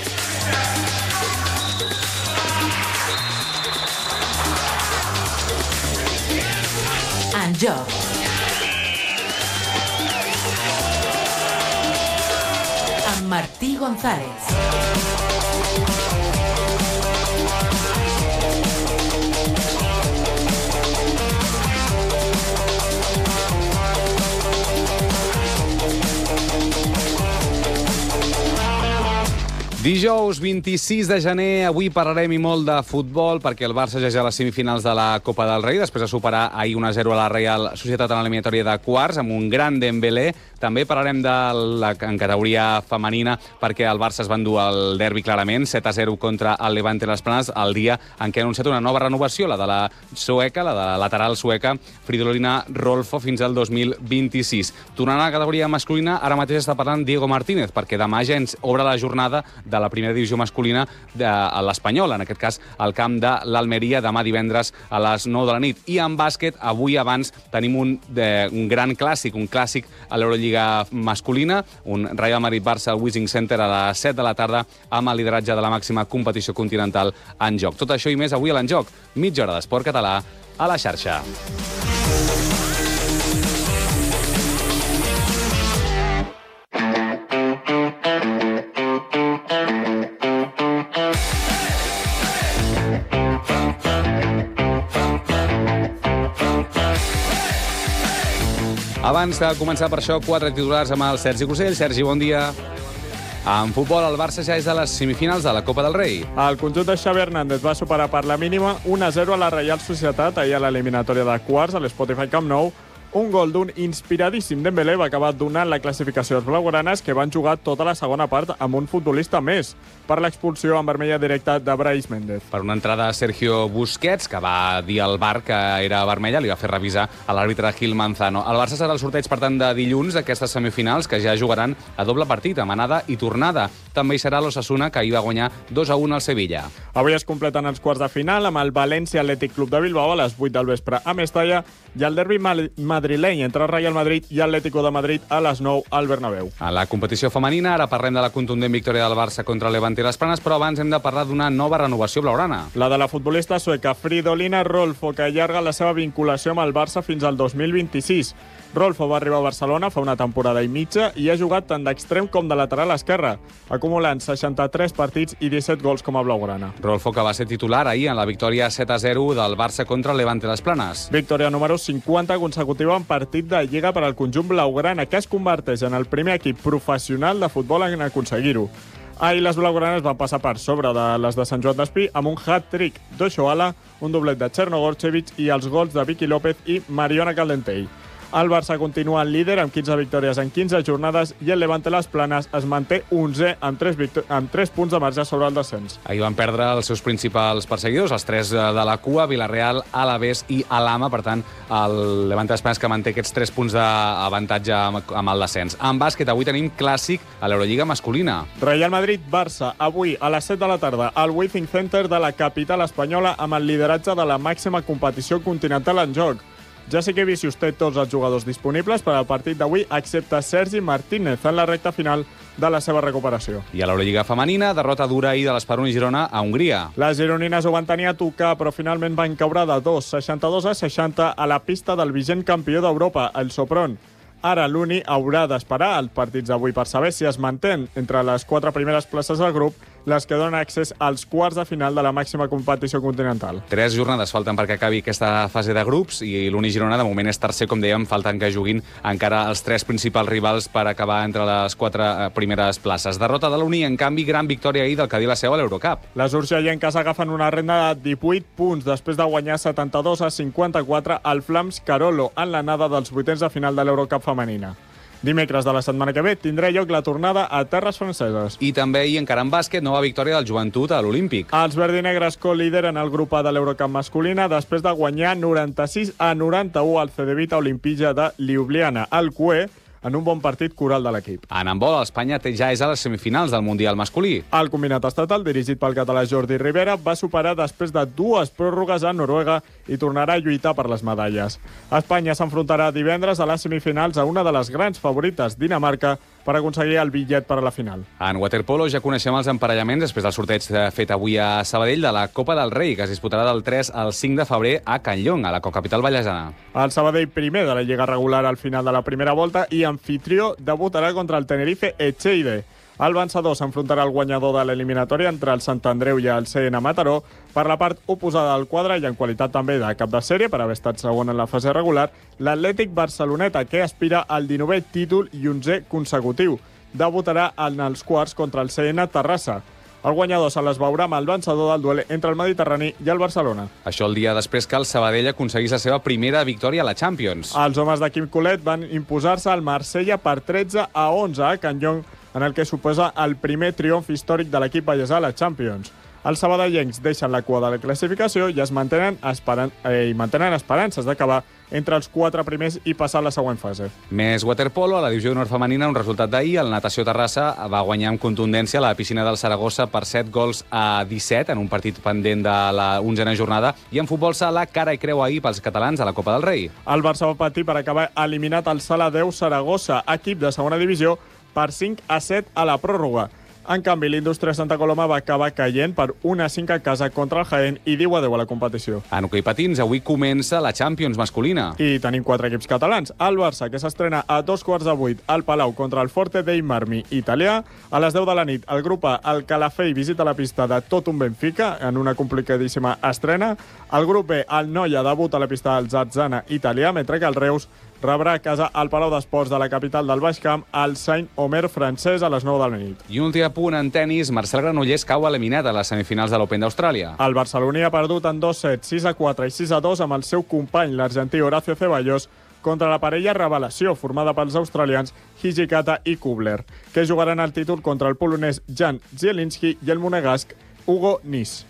Enjoc. Amb Martí González. Dijous 26 de gener, avui parlarem i molt de futbol perquè el Barça ja és a les semifinals de la Copa del Rei després de superar ahir 1-0 a la Reial Societat en l'eliminatòria de quarts amb un gran Dembélé. També parlarem en categoria femenina perquè el Barça es va endur el derbi clarament, 7-0 contra el Levante Las Planes, el dia en què ha anunciat una nova renovació, la de la sueca, la de la lateral sueca, Fridolina Rolfo, fins al 2026. Tornant a la categoria masculina, ara mateix està parlant Diego Martínez, perquè demà ja ens obre la jornada de la primera divisió masculina de l'Espanyol, en aquest cas al camp de l'Almeria, demà divendres a les 9 de la nit. I en bàsquet, avui abans tenim un gran clàssic, un clàssic a l'Eurolliga masculina, un Real Madrid-Barça al Wishing Center a les 7 de la tarda amb el lideratge de la màxima competició continental en joc. Tot això i més avui a l'Enjoc, mitja hora d'esport català a la xarxa. Abans de començar per això, 4 titulars amb el Sergi Cosell. Sergi, bon dia. En futbol, el Barça ja és a les semifinals de la Copa del Rei. El conjunt de Xavi Hernández va superar per la mínima 1-0 a la Reial Societat ahir a l'eliminatòria de quarts a l'Spotify Camp Nou. Un gol d'un inspiradíssim Dembélé va acabar donant la classificació als blaugranes, que van jugar tota la segona part amb un futbolista més per l'expulsió en vermella directa de Brais Méndez. Per una entrada de Sergio Busquets, que va dir al VAR que era vermella, li va fer revisar a l'àrbitre Gil Manzano. El Barça serà el sorteig, per tant, de dilluns d'aquestes semifinals, que ja jugaran a doble partit, amb anada i tornada. També hi serà l'Osasuna, que ahir va guanyar 2-1 al Sevilla. Avui es completen els quarts de final amb el València Atlètic Club de Bilbao a les 8 del vespre a Mestalla i el derbi madrileny entre Real Madrid i Atlético de Madrid a les 9 al Bernabéu. A la competició femenina, ara parlem de la contundent victòria del Barça contra el Levante i les Planes, però abans hem de parlar d'una nova renovació blaugrana. La de la futbolista sueca Fridolina Rolfo, que allarga la seva vinculació amb el Barça fins al 2026. Rolfo va arribar a Barcelona fa una temporada i mitja i ha jugat tant d'extrem com de lateral esquerre, acumulant 63 partits i 17 gols com a blaugrana. Rolfo, que va ser titular ahir en la victòria 7-0 del Barça contra el Levante les Planes. Victòria número 50 consecutiva en partit de Lliga per al conjunt blaugrana, que es converteix en el primer equip professional de futbol en aconseguir-ho. Ahir les blaugranes van passar per sobre de les de Sant Joan d'Espí amb un hat-trick d'Oshoala, un doblet de Chernogorchevich i els gols de Vicky López i Mariona Caldentey. El Barça continua líder amb 15 victòries en 15 jornades i el Levante les Planes es manté 11 amb 3 punts de marge sobre el descens. Ahir van perdre els seus principals perseguidors, els 3 de la cua, Villarreal, Alavés i Alama. Per tant, el Levante les Planes que manté aquests 3 punts d'avantatge amb el descens. En bàsquet, avui tenim clàssic a l'Eurolliga masculina. Real Madrid-Barça, avui a les 7 de la tarda al Withing Center de la capital espanyola amb el lideratge de la màxima competició continental en joc. Jessica Vicius té tots els jugadors disponibles per al partit d'avui, excepte Sergi Martínez en la recta final de la seva recuperació. I a l'Eurolliga femenina, derrota dura ahir de l'Esperun i Girona a Hongria. Les gironines ho van tenir a tocar, però finalment van caure de 62-60 a la pista del vigent campió d'Europa, el Sopron. Ara l'Uni haurà d'esperar els partits d'avui per saber si es mantén entre les 4 primeres places del grup, les que donen accés als quarts de final de la màxima competició continental. 3 jornades falten perquè acabi aquesta fase de grups i l'Uni Girona de moment és tercer, com dèiem, falten que juguin encara els 3 principals rivals per acabar entre les 4 primeres places. Derrota de l'Uni, en canvi, gran victòria ahir del Cadí la Seu a l'Eurocup. Les urgellenques agafen una renda de 18 punts després de guanyar 72-54 al Flams Carolo en l'anada dels vuitens de final de l'Eurocup femenina. Dimecres de la setmana que ve tindrà lloc la tornada a terres franceses. I també ahir, encara en bàsquet, nova victòria del Joventut a l'Olímpic. Els verdinegres co-lideren el grup A de l'Eurocup masculina després de guanyar 96-91 al Cedevita Olimpija de Ljubljana, al CUE, en un bon partit coral de l'equip. En handbol, Espanya ja és a les semifinals del Mundial masculí. El combinat estatal, dirigit pel català Jordi Rivera, va superar després de 2 pròrrogues a Noruega i tornarà a lluitar per les medalles. Espanya s'enfrontarà divendres a les semifinals a una de les grans favorites, Dinamarca, per aconseguir el bitllet per a la final. En waterpolo ja coneixem els emparellaments després del sorteig fet avui a Sabadell de la Copa del Rei, que es disputarà del 3 al 5 de febrer a Can Llong, a la cocapital vallesana. El Sabadell primer de la Lliga regular al final de la primera volta i anfitrió debutarà contra el Tenerife Echeide. El vencedor s'enfrontarà al guanyador de l'eliminatòria entre el Sant Andreu i el CN Mataró per la part oposada del quadre i en qualitat també de cap de sèrie per haver estat segon en la fase regular, l'Atlètic Barceloneta, que aspira al 19è títol i 11è consecutiu. Debutarà en els quarts contra el CN Terrassa. El guanyador se les veurà amb el vencedor del duel entre el Mediterrani i el Barcelona. Això el dia després que el Sabadell aconseguís la seva primera victòria a la Champions. Els homes de Quim Colet van imposar-se al Marsella per 13-11 a Can Llong, en el que suposa el primer triomf històric de l'equip vallesà a la Champions. Els sabadellencs deixen la cua de la classificació i es mantenen esperances d'acabar entre els 4 primers i passar a la següent fase. Més waterpolo, a la divisió d'honor femenina, un resultat d'ahir. El Natació Terrassa va guanyar amb contundència la piscina del Saragossa per 7 gols a 17 en un partit pendent de la 11a jornada. I en futbol sala, cara i creu ahir pels catalans a la Copa del Rei. El Barça va patir per acabar eliminat al Sala 10 Saragossa, equip de segona divisió, per 5-7 a la pròrroga. En canvi, l'Indústria Santa Coloma va acabar caient per 1-5 a casa contra el Jaén i 10-10 a la competició. En hoquei patins, avui comença la Champions masculina. I tenim 4 equips catalans. El Barça, que s'estrena a 7:15 al Palau contra el Forte dei Marmi italià. A les 10 de la nit, el grup A, el Calafell, visita la pista de tot un Benfica en una complicadíssima estrena. El grup B, el Noia, debut a la pista del Zazzana italià, mentre que el Reus rebrà a casa al Palau d'Esports de la capital del Baix Camp el Saint-Omer francès a les 9 de la nit. I un últim punt en tennis, Marcel Granollers cau eliminat a les semifinals de l'Open d'Austràlia. El barceloní ha perdut en 2 sets, 6-4 i 6-2 amb el seu company, l'argentí Horacio Ceballos, contra la parella revelació formada pels australians Hijikata i Kubler, que jugaran el títol contra el polonès Jan Zielinski i el monegasc Hugo Nis.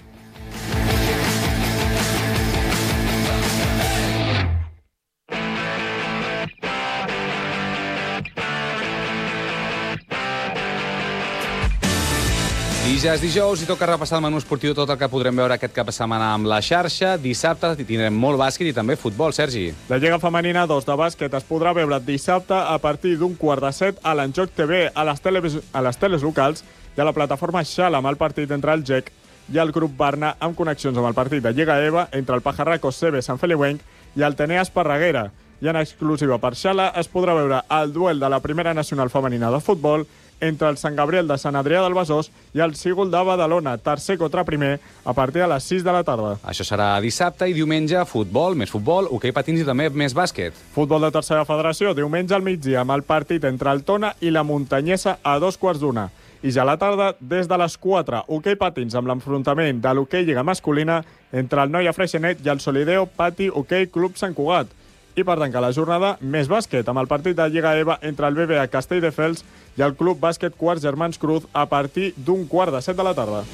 I ja és dijous i toca repassar el menú esportiu tot el que podrem veure aquest cap de setmana amb la xarxa. Dissabte tindrem molt bàsquet i també futbol, Sergi. La Lliga Femenina 2 de bàsquet es podrà veure dissabte a partir d'un 6:15 a l'Enjoc TV, a les teles locals i a la plataforma Xala amb el partit entre el GEC i el grup Barna amb connexions amb el partit de Lliga EVA entre el Pajarraco CB Sant Feliuenc i el Tenea Esparreguera. I en exclusiva per Xala es podrà veure el duel de la primera nacional femenina de futbol entre el Sant Gabriel de Sant Adrià del Besòs i el Sígol de Badalona, tercer contra primer, a partir de les 6 de la tarda. Això serà dissabte i diumenge futbol, més futbol, hoquei patins i també més bàsquet. Futbol de tercera federació, diumenge al migdia, amb el partit entre el Tona i la Muntanyesa a 2:15. I ja a la tarda, des de les 4, hoquei patins amb l'enfrontament de l'hoquei Lliga masculina entre el Noia Freixenet i el Solideo Pati Hoquei Club Sant Cugat. I per tancar la jornada, més bàsquet, amb el partit de Lliga EVA entre el BBA Castelldefels i el Club Bàsquet Quarts Germans Cruz a partir d'un 6:15 de la tarda.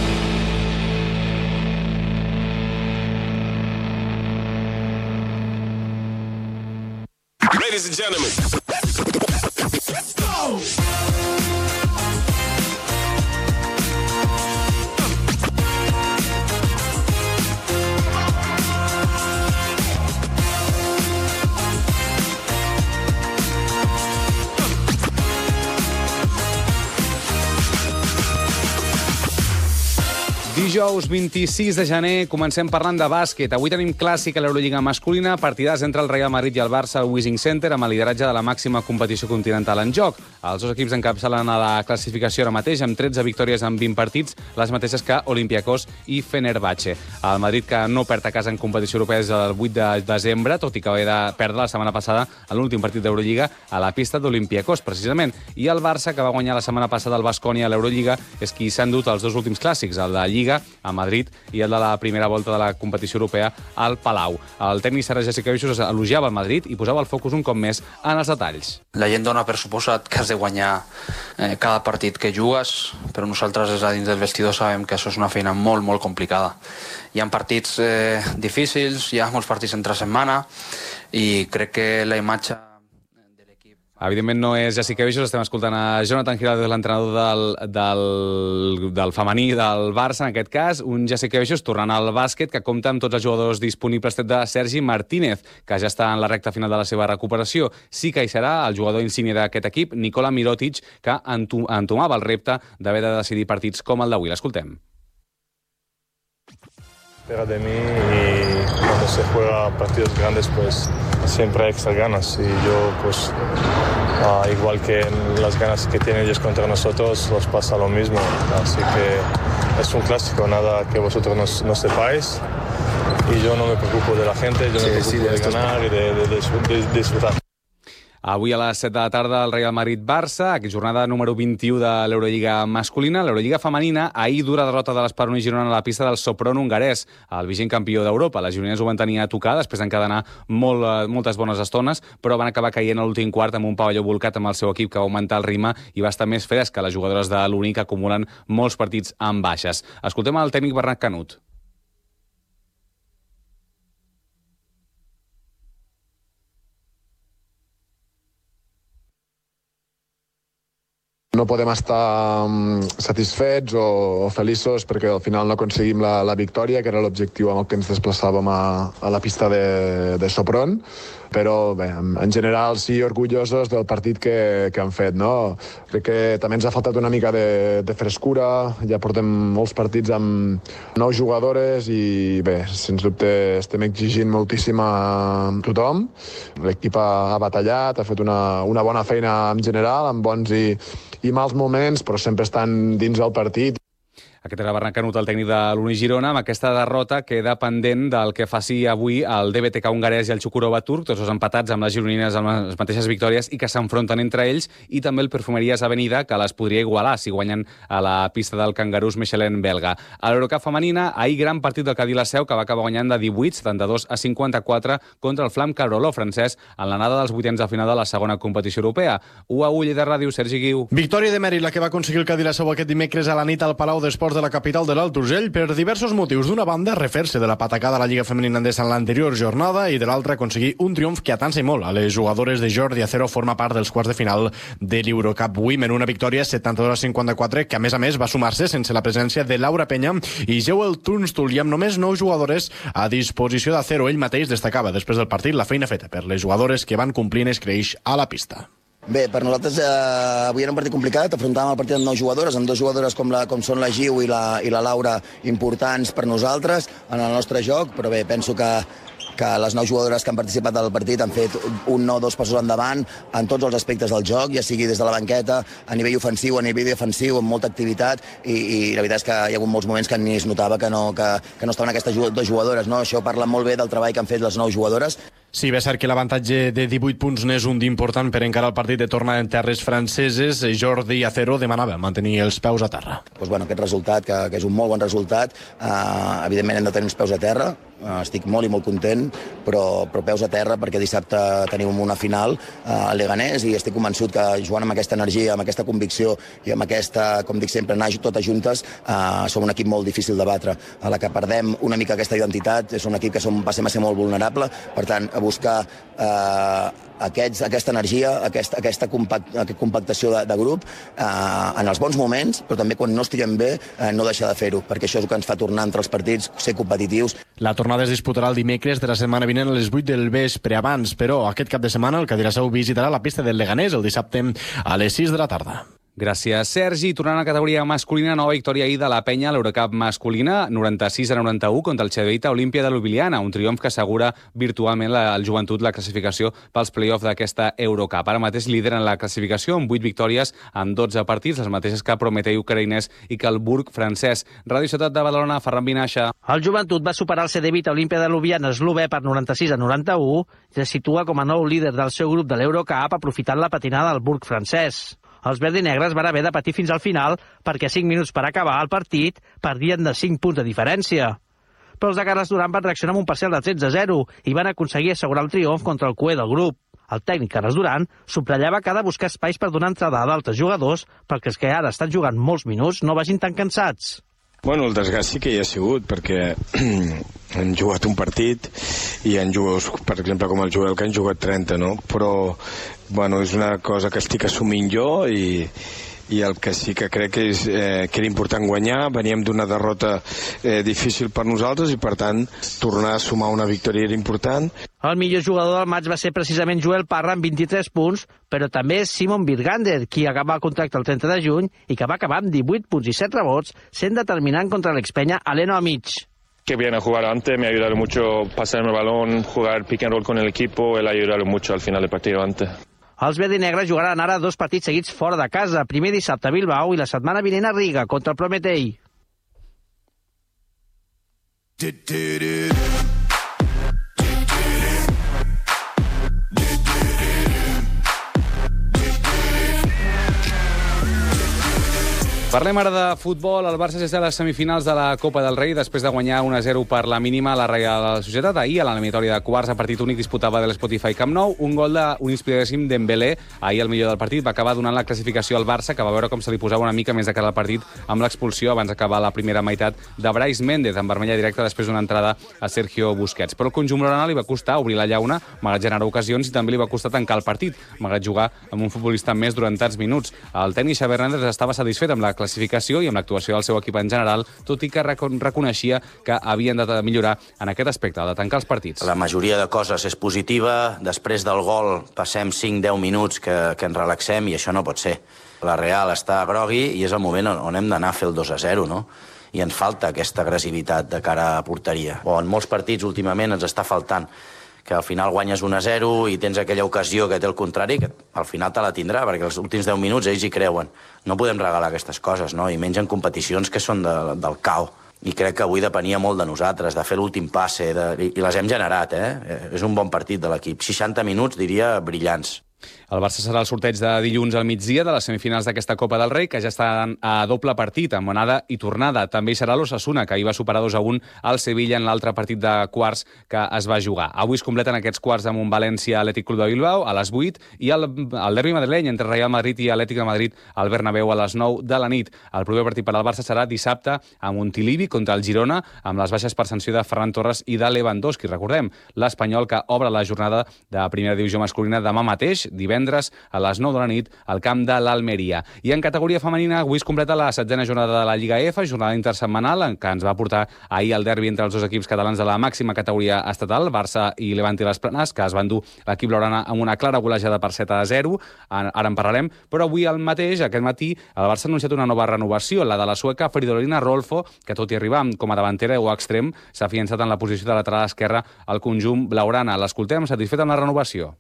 Ladies and gentlemen, let's go! Dijous 26 de gener comencem parlant de bàsquet. Avui tenim clàssic a l'Eurolliga masculina, partidars entre el Real Madrid i el Barça al Wishing Center amb el lideratge de la màxima competició continental en joc. Els dos equips encapçalen a la classificació ara mateix amb 13 victòries en 20 partits, les mateixes que Olympiacos i Fenerbahçe. El Madrid, que no perd a casa en competició europea des del 8 de desembre, tot i que va de perdre la setmana passada en l'últim partit d'Eurolliga a la pista d'Olympiacos, precisament. I el Barça, que va guanyar la setmana passada al Baskonia a l'Eurolliga, és qui s'ha endut els dos últims clàssics, el de Lliga a Madrid i el de la primera volta de la competició europea al Palau. El tècnic Sergi Jasikevičius elogiava el Madrid i posava el focus un cop més en els detalls. La gent dona per suposat que has de guanyar cada partit que jugues, però nosaltres des de dins del vestidor sabem que això és una feina molt, molt complicada. Hi ha partits difícils, hi ha molts partits entre setmana i crec que la imatge... Evidentment no és Jasikevičius, estem escoltant a Jonathan Giraldez, l'entrenador del femení del Barça, en aquest cas, un Jasikevičius tornant al bàsquet que compta amb tots els jugadors disponibles, tret de Sergi Martínez, que ja està en la recta final de la seva recuperació. Sí que hi serà el jugador insígnia d'aquest equip, Nikola Mirotic, que entomava el repte d'haver de decidir partits com el d'avui. L'escoltem. Espera de mí y cuando se juega partidos grandes pues siempre hay extra ganas y yo pues igual que las ganas que tienen ellos contra nosotros los pasa lo mismo, así que es un clásico, nada que vosotros no sepáis y yo no me preocupo de la gente, yo me preocupo de ganar y de disfrutar. Avui a les 7 de la tarda el Real Madrid-Barça, jornada número 21 de l'Eurolliga masculina. L'Eurolliga femenina, ahir dura derrota de l'Esperoni Girona a la pista del Sopron hongarès, el vigent campió d'Europa. Les gironines ho van tenir a tocar després d'encadenar moltes bones estones, però van acabar caient a l'últim quart amb un pavelló volcat amb el seu equip que va augmentar el ritme i va estar més fresc que les jugadores de l'Uni, que acumulen molts partits amb baixes. Escoltem el tècnic Bernat Canut. No podem estar satisfets o feliços perquè al final no aconseguim la victòria, que era l'objectiu amb el que ens desplaçàvem a la pista de Sopron, però bé, en general sí orgullosos del partit que han fet, no? Crec que també ens ha faltat una mica de frescura, ja portem molts partits amb 9 jugadores i bé, sens dubte estem exigint moltíssim a tothom. L'equip ha batallat, ha fet una bona feina en general, amb bons i mals moments, però sempre estan dins del partit. Aquest era Bernat Canut, el tècnic de l'Uni Girona. Amb aquesta derrota queda pendent del que faci avui el DBTK hongarès i el Čukurova turc, tots dos empatats amb les gironines amb les mateixes victòries i que s'enfronten entre ells, i també el Perfumeries Avenida, que les podria igualar si guanyen a la pista del Kangaroos Michelin belga. A l'Eurocup femenina, ahir gran partit del Cadí Liceu, que va acabar guanyant de 18, 72-54 contra el Flam Cabroló francès en l'anada dels vuitens de final de la segona competició europea. 1-1 de ràdio, Sergi Guiu. Victòria de mèrit la que va aconseguir el Cadí Liceu aquest dimecres a la nit al Palau d'Esports de la capital de l'Alt Urgell per diversos motius. D'una banda, refer-se de la patacada a la Lliga Femenina Endesa en l'anterior jornada i de l'altra, aconseguir un triomf que atansa i molt a les jugadores de Jordi Acero, forma part dels quarts de final de l'Eurocup Women. Una victòria 72-54 que, a més, va sumar-se sense la presència de Laura Peña i Joel Tunstall, i amb només 9 jugadores a disposició d'Acero. Ell mateix destacava després del partit la feina feta per les jugadores que van complint escreix a la pista. Bé, per nosaltres avui era un partit complicat, afrontàvem el partit amb 9 jugadores, amb 2 jugadores com són la Giu i la Laura importants per nosaltres en el nostre joc, però bé, penso que les 9 jugadores que han participat del partit han fet un o dos passos endavant en tots els aspectes del joc, ja sigui des de la banqueta, a nivell ofensiu, a nivell defensiu, amb molta activitat, i la veritat és que hi ha hagut molts moments que ni es notava que no estaven aquestes 2 jugadores, no? Això parla molt bé del treball que han fet les 9 jugadores. Sí, bé, cert que l'avantatge de 18 punts n'és un d'important per encarar el partit de tornada en terres franceses. Jordi Acero demanava mantenir els peus a terra. Aquest resultat, que és un molt bon resultat, evidentment hem de tenir els peus a terra. Estic molt i molt content, però peus a terra perquè dissabte tenim una final a Leganés i estic convençut que jugant amb aquesta energia, amb aquesta convicció i amb aquesta, com dic sempre, anar totes juntes, som un equip molt difícil de batre. A la que perdem una mica aquesta identitat, és un equip que passem a ser molt vulnerable, per tant, a buscar aquesta energia, aquesta compactació de grup en els bons moments, però també quan no estiguem bé no deixar de fer-ho, perquè això és el que ens fa tornar entre els partits, ser competitius. La tornada es disputarà el dimecres de la setmana vinent a les 8 del vespre. Abans, però, aquest cap de setmana el Cadí Liceu visitarà la pista del Leganés el dissabte a les 6 de la tarda. Gràcies, Sergi. Tornant a la categoria masculina, nova victòria ahir de la Penya a l'Eurocup masculina, 96-91 contra el Cedevita Olímpia de Ljubljana, un triomf que assegura virtualment al Joventut la classificació pels play-offs d'aquesta Eurocup. Ara mateix lideren la classificació amb 8 victòries en 12 partits, les mateixes que Prometeu ucraïnès i que el Burg francès. Ràdio Ciutat de Badalona, Ferran Vinaixa. El Joventut va superar el Cedevita Olímpia de Ljubljana eslové per 96-91 i es situa com a nou líder del seu grup de l'Eurocup aprofitant la patinada del Burg francès. Els verdinegres van haver de patir fins al final perquè 5 minuts per acabar el partit perdien de 5 punts de diferència. Però els de Carles Duran van reaccionar amb un parcial de 13-0 i van aconseguir assegurar el triomf contra el cué del grup. El tècnic Carles Duran subratllava que ha de buscar espais per donar entrada a d'altres jugadors perquè els que ara estan jugant molts minuts no vagin tan cansats. Bueno, el desgast sí que hi ha sigut, perquè han jugat un partit i han jugadors, per exemple, com el Joel, que han jugat 30, no? Però, bueno, és una cosa que estic assumint jo i el que sí que crec que era important guanyar. Veníem d'una derrota difícil per nosaltres i, per tant, tornar a sumar una victòria era important. El millor jugador del maig va ser precisament Joel Parra amb 23 punts, però també Simon Birgander, qui acaba el contracte el 30 de juny i que va acabar amb 18 punts i 7 rebots, sent determinant contra l'expenya Aleno Amic. Que viene a jugar antes, me ha ayudado mucho pasarme el balón, jugar pick and roll con el equipo, él ha ayudado mucho al final del partido antes. Els verdinegres jugaran ara 2 partits seguits fora de casa, primer dissabte a Bilbao i la setmana vinent a Riga contra el Prometei. Parlem ara de futbol. El Barça és a les semifinals de la Copa del Rei després de guanyar 1-0 per la mínima a la Reial Societat. Ahir, a l'eliminatòria de quarts, a partit únic disputava de l'Spotify Camp Nou, un gol d'un inspiradíssim Dembélé. Ahir el millor del partit va acabar donant la classificació al Barça, que va veure com se li posava una mica més de cara al partit amb l'expulsió abans d'acabar la primera meitat de Brais Méndez, en vermella directa després d'una entrada a Sergio Busquets. Però el conjunt blaugrana li va costar obrir la llauna, malgrat generar ocasions, i també li va costar tancar el partit, malgrat jugar amb un futbolista més durant tants minuts. El tècnic Xavi Hernández estava satisfet amb la classificació i amb l'actuació del seu equip en general, tot i que reconeixia que havien de millorar en aquest aspecte, de tancar els partits. La majoria de coses és positiva. Després del gol passem 5-10 minuts que ens relaxem i això no pot ser. La Real està grogui i és el moment on hem d'anar a fer el 2-0, no? I ens falta aquesta agressivitat de cara a porteria. En molts partits últimament ens està faltant, que al final guanyes 1-0 i tens aquella ocasió que té el contrari, que al final te la tindrà, perquè els últims 10 minuts ells hi creuen. No podem regalar aquestes coses, no? I menys en competicions que són del caos. I crec que avui depenia molt de nosaltres, de fer l'últim passe, i les hem generat, És un bon partit de l'equip. 60 minuts, diria, brillants. El Barça serà el sorteig de dilluns al migdia de les semifinals d'aquesta Copa del Rei, que ja estan a doble partit, amb anada i tornada. També hi serà l'Osasuna, que ahir va superar 2-1 al Sevilla en l'altre partit de quarts que es va jugar. Avui es completen aquests quarts amb un València Atlètic Club de Bilbao a les 8 i el derbi madrileny entre Real Madrid i Atlètic de Madrid al Bernabéu a les 9 de la nit. El proper partit per al Barça serà dissabte a Montilivi contra el Girona, amb les baixes per sanció de Ferran Torres i de Lewandowski. Recordem, l'Espanyol que obre la jornada de primera divisió masculina demà mateix, divendres a les 9 de la nit al camp de l'Almeria. I en categoria femenina, avui es completa la 7a jornada de la Lliga F, jornada intersetmanal, en què ens va portar ahir el derbi entre els dos equips catalans de la màxima categoria estatal, Barça i Levante les Planes, que es va endur l'equip blaugrana amb una clara golejada per 7-0. Ara en parlarem, però avui al mateix, aquest matí, el Barça ha anunciat una nova renovació, la de la sueca Fridolina Rolfo, que tot i arribar com a davantera o extrem, s'ha afiançat en la posició de lateral esquerra al conjunt blaugrana. L'escoltem satisfet amb la renovació.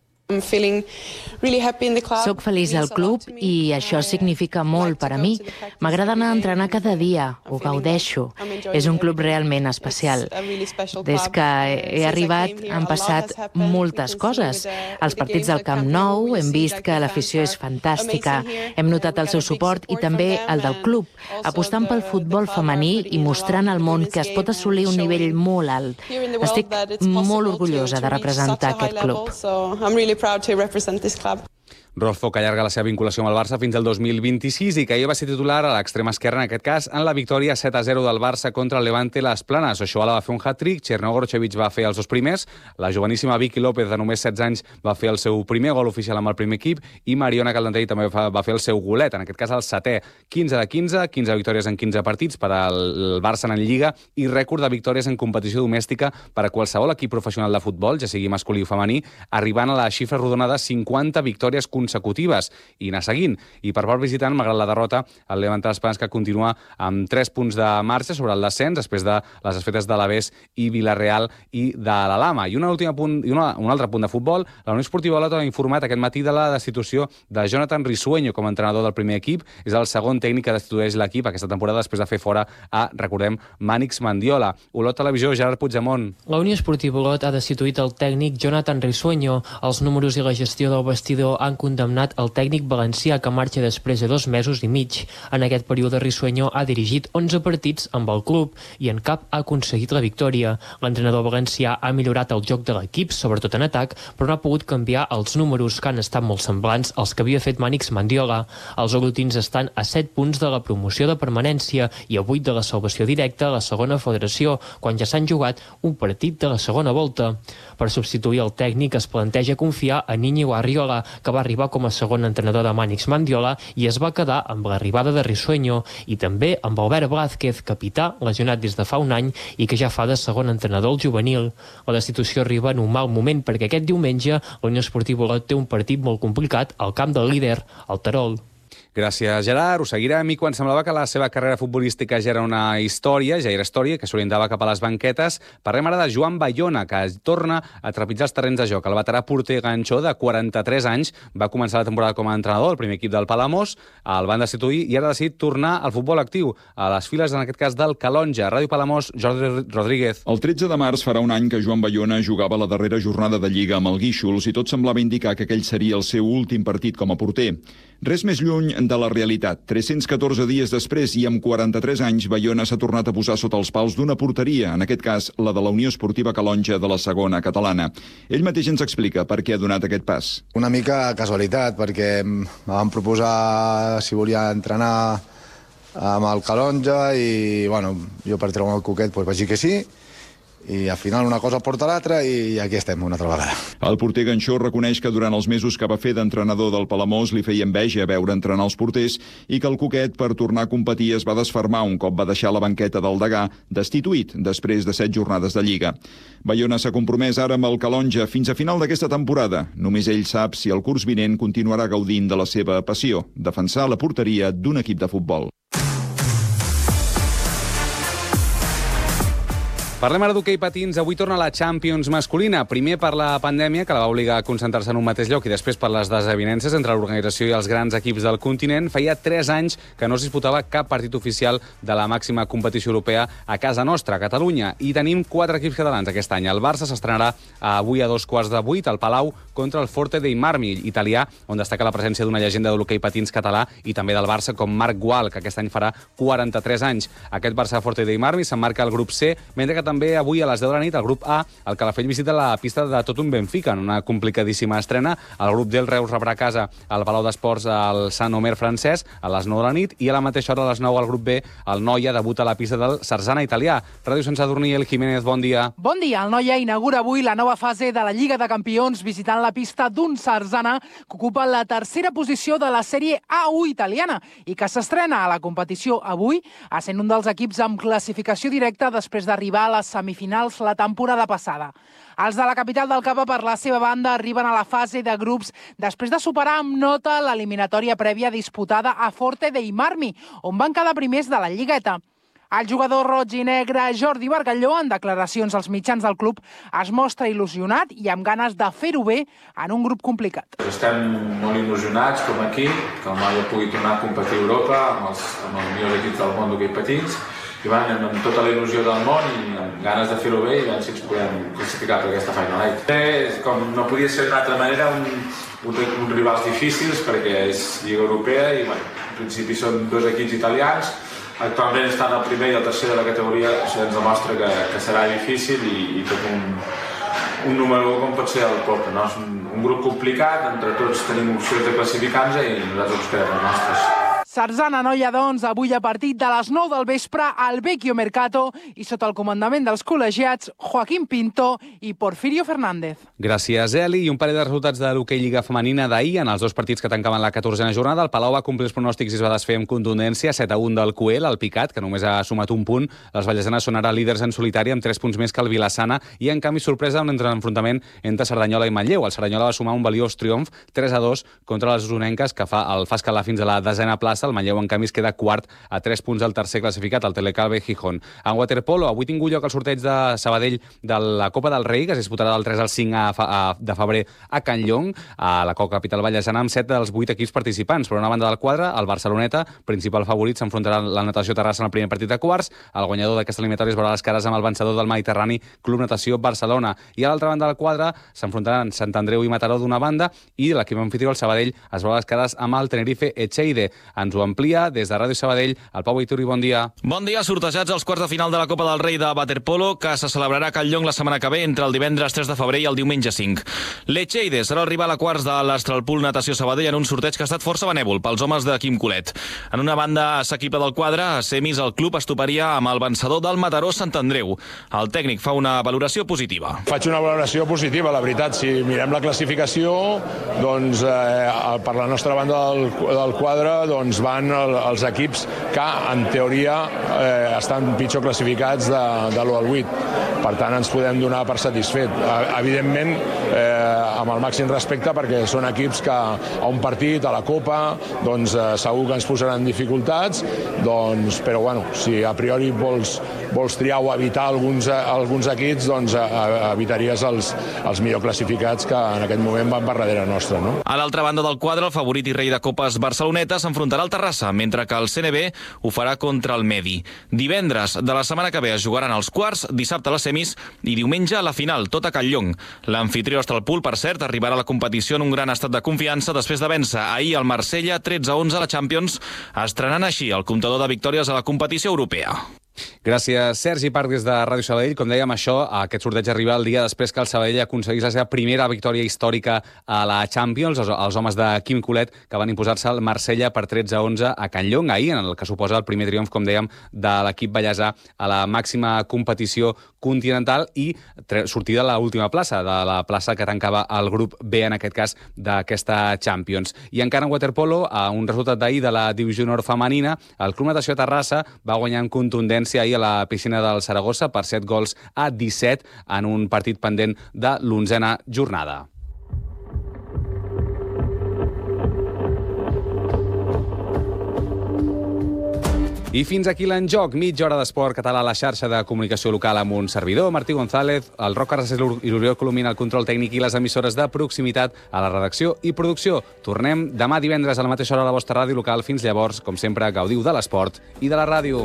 Soc feliç al club i això significa molt per a mi. M'agrada anar a entrenar cada dia, ho gaudeixo. És un club realment especial. Des que he arribat han passat moltes coses. Als partits del Camp Nou hem vist que l'afició és fantàstica. Hem notat el seu suport i també el del club, apostant pel futbol femení i mostrant al món que es pot assolir un nivell molt alt. Estic molt orgullosa de representar aquest club. Proud to represent this club. Rolfo, que allarga la seva vinculació amb el Barça fins al 2026 i que ahir va ser titular a l'extrema esquerra, en aquest cas, en la victòria 7-0 del Barça contra el Levante les Planes. Ochoala va fer un hat-trick, Cherno Gorchevich va fer els dos primers, la joveníssima Vicky López, de només 16 anys, va fer el seu primer gol oficial amb el primer equip i Mariona Caldentey també va fer el seu golet, en aquest cas el 7è. 15 de 15, 15 victòries en 15 partits per al Barça en Lliga i rècord de victòries en competició domèstica per a qualsevol equip professional de futbol, ja sigui masculí o femení, arribant a la xifra rodona de 50 victòries victòries consecutives i anar seguint. I per part visitant, malgrat la derrota, el Levante Esperance que continua amb 3 punts de marxa sobre el descens després de les desfetes de l'Alavés i Villarreal i de l'Alhama. I un altre punt de futbol, la Unió Esportiva Olot ha informat aquest matí de la destitució de Jonathan Risueño com a entrenador del primer equip. És el segon tècnic que destitueix l'equip aquesta temporada després de fer fora a, recordem, Mànix Mandiola. Olot Televisió, Gerard Puigdemont. La Unió Esportiva Olot ha destituït el tècnic Jonathan Risueño. Els números i la gestió del vestidor han condemnat el tècnic valencià que marxa després de 2 mesos i mig. En aquest període Risueño ha dirigit 11 partits amb el club i en cap ha aconseguit la victòria. L'entrenador valencià ha millorat el joc de l'equip, sobretot en atac, però no ha pogut canviar els números que han estat molt semblants als que havia fet Mànix Mandiola. Els olotins estan a 7 punts de la promoció de permanència i a 8 de la salvació directa a la segona federació, quan ja s'han jugat un partit de la segona volta. Per substituir el tècnic es planteja confiar en Íñigo Arriola, que va arribar com a segon entrenador de Mànix Mandiola i es va quedar amb l'arribada de Risueño i també amb Albert Blázquez, capità, lesionat des de fa un any i que ja fa de segon entrenador al juvenil. La destitució arriba en un mal moment perquè aquest diumenge la Unió Esportiva Olot té un partit molt complicat al camp del líder, el Terol. Gràcies, Gerard. Ho seguirem. I quan semblava que la seva carrera futbolística ja era una història, que s'orientava cap a les banquetes, parlem ara de Joan Bayona, que torna a trepitjar els terrenys de joc. El veterà porter ganxó de 43 anys va començar la temporada com a entrenador del primer equip del Palamós, el van destituir i ara ha decidit tornar al futbol actiu, a les files, en aquest cas, del Calonja. Ràdio Palamós, Jordi Rodríguez. El 13 de març farà un any que Joan Bayona jugava la darrera jornada de Lliga amb el Guíxols i tot semblava indicar que aquell seria el seu últim partit com a porter. Res més lluny de la realitat. 314 dies després i amb 43 anys, Bayona s'ha tornat a posar sota els pals d'una porteria, en aquest cas la de la Unió Esportiva Calonja de la segona catalana. Ell mateix ens explica per què ha donat aquest pas. Una mica casualitat, perquè em van proposar si volia entrenar amb el Calonja i, bueno, jo per treure el coquet vaig dir que sí, i al final una cosa porta l'altra i aquí estem una altra vegada. El porter ganxó reconeix que durant els mesos que va fer d'entrenador del Palamós li feia enveja veure entrenar els porters i que el coquet per tornar a competir es va desfermar un cop va deixar la banqueta del Degà, destituït després de 7 jornades de Lliga. Bayona s'ha compromès ara amb el Calonja fins a final d'aquesta temporada. Només ell sap si el curs vinent continuarà gaudint de la seva passió, defensar la porteria d'un equip de futbol. Parlem ara d'hoquei patins. Avui torna la Champions masculina. Primer per la pandèmia, que la va obligar a concentrar-se en un mateix lloc, i després per les desavinences entre l'organització i els grans equips del continent. Feia 3 anys que no es disputava cap partit oficial de la màxima competició europea a casa nostra, a Catalunya. I tenim 4 equips catalans aquest any. El Barça s'estrenarà avui a 7:15 al Palau contra el Forte dei Marmi, italià, on destaca la presència d'una llegenda de l'hoquei patins català i també del Barça com Marc Gual, que aquest any farà 43 anys. Aquest Barça Forte dei Marmi s'emmarca al grup C, mentre que també avui a les 10 de la nit, al grup A, el Calafell visita la pista de tot un Benfica, en una complicadíssima estrena. El grup D, el Reus, rebrà a casa al Palau d'Esports al Sant Omer francès a les 9 de la nit, i a la mateixa hora, a les 9, al grup B, el Noia debuta a la pista del Sarzana italià. Ràdio Sant Sadurní, El Jiménez, bon dia. Bon dia. El Noia inaugura avui la nova fase de la Lliga de Campions visitant la pista d'un Sarzana que ocupa la tercera posició de la sèrie A1 italiana i que s'estrena a la competició avui, essent un dels equips amb classificació directa després d'arribar a les semifinals la temporada passada. Els de la capital del Capa, per la seva banda, arriben a la fase de grups després de superar amb nota l'eliminatòria prèvia disputada a Forte dei Marmi, on van quedar primers de la Lligueta. El jugador roig i negre Jordi Bargalló, en declaracions als mitjans del club, es mostra il·lusionat i amb ganes de fer-ho bé en un grup complicat. Estem molt il·lusionats com a equip, que el Noia pugui tornar a competir a Europa amb els millors equips del món d'hoquei patins, i van amb tota la il·lusió del món i amb ganes de fer-ho bé i veure si ens podem classificar per aquesta Final Eight. Com no podia ser d'una altra manera, uns rivals difícils perquè és Lliga Europea i en principi són 2 equips italians. Actualment estan el primer i el tercer de la categoria, això ens demostra que serà difícil i tot un número 1 com pot ser el Porto. És un grup complicat, entre tots tenim opcions de classificar-nos i nosaltres buscarem les nostres. Sarzana Noia, doncs, avui a partir de les 9 del vespre al Vecchio Mercato i sota el comandament dels col·legiats Joaquín Pinto i Porfirio Fernández. Gràcies, Eli. I un parell de resultats de l'hoquei Lliga Femenina d'ahir. En els dos partits que tancaven la 14a jornada, el Palau va complir els pronòstics i es va desfer amb contundència. 7-1 del Cuel, el Picat, que només ha sumat un punt. Les vallesanes són ara líders en solitari amb 3 punts més que el Vilassana i, en canvi, sorpresa amb l'enfrontament entre Cerdanyola i Manlleu. El Cerdanyola va sumar un valiós triomf 3-2 contra les usonenques, que el fa escalar fins a la 10a plaça. El Manlleu, en canvi, es queda quart a 3 punts del tercer classificat, el Telecalve Gijón. En waterpolo, avui ha tingut lloc el sorteig de Sabadell de la Copa del Rei, que es disputarà del 3 al 5 de febrer a Can Llong, a la capital vallesana, amb 7 dels 8 equips participants. Per una banda del quadre, el Barceloneta, principal favorit, s'enfrontarà la Natació Terrassa en el primer partit de quarts. El guanyador d'aquesta eliminatòria es veurà les cares amb el vencedor del Mediterrani, Club Natació Barcelona. I a l'altra banda del quadre s'enfrontaran Sant Andreu i Mataró d'una banda i l'equip anfitrió, el Sabadell, es veurà les cares amb el Tenerife Echeide. Ens ho amplia des de Ràdio Sabadell el Pau Ituri. Bon dia. Bon dia. Sortejats els quarts de final de la Copa del Rei de waterpolo, que se celebrarà a Can Llong la setmana que ve entre el divendres 3 de febrer i el diumenge 5. L'Echeide serà el rival a quarts de l'Astralpool Natació Sabadell en un sorteig que ha estat força benèvol pels homes de Quim Colet. En una banda assequible del quadre, a semis el club es toparia amb el vencedor del Mataró Sant Andreu. El tècnic fa una valoració positiva. Faig una valoració positiva, la veritat. Si mirem la classificació, doncs per la nostra banda del quadre doncs van els equips que en teoria estan pitjor classificats de l'1 al 8. Per tant, ens podem donar per satisfet. Evidentment, amb el màxim respecte, perquè són equips que a un partit, a la Copa, doncs segur que ens posaran dificultats, doncs, però bueno, si a priori vols triar o evitar alguns equips, doncs evitaries els millor classificats que en aquest moment van per darrere nostra, no? A l'altra banda del quadre, el favorit i rei de copes Barceloneta s'enfrontarà al Terrassa, mentre que el CNB ho farà contra el Medi. Divendres de la setmana que ve es jugaran els quarts, dissabte a les semis i diumenge a la final, tot a Can Llong. L'anfitrió Astralpool, per cert, arribarà a la competició en un gran estat de confiança després de vèncer ahir el Marsella 13-11 a la Champions, estrenant així el comptador de victòries a la competició europea. Gràcies, Sergi Parc, des de Ràdio Sabadell. Com dèiem, aquest sorteig arriba el dia després que el Sabadell aconseguís la seva primera victòria històrica a la Champions, els homes de Quim Colet, que van imposar-se al Marsella per 13-11 a Can Llong ahir, en el que suposa el primer triomf, com dèiem, de l'equip ballesà a la màxima competició continental i sortir de l'última plaça, de la plaça que tancava el grup B, en aquest cas, d'aquesta Champions. I encara en waterpolo, a un resultat d'ahir de la divisió nord femenina, el Club Natació Terrassa va guanyar en contundència ahir a la piscina del Saragossa per 7-17 en un partit pendent de l'11a jornada. I fins aquí l'enjoc, mitja hora d'esport català a la xarxa de comunicació local amb un servidor, Martí González, el Roc Carrasés i l'Oriol Colomina al control tècnic i les emissores de proximitat a la redacció i producció. Tornem demà divendres a la mateixa hora a la vostra ràdio local. Fins llavors, com sempre, gaudiu de l'esport i de la ràdio.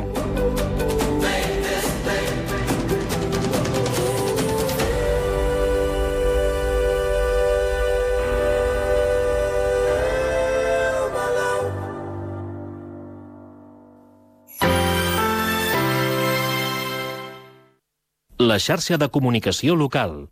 La xarxa de comunicació local.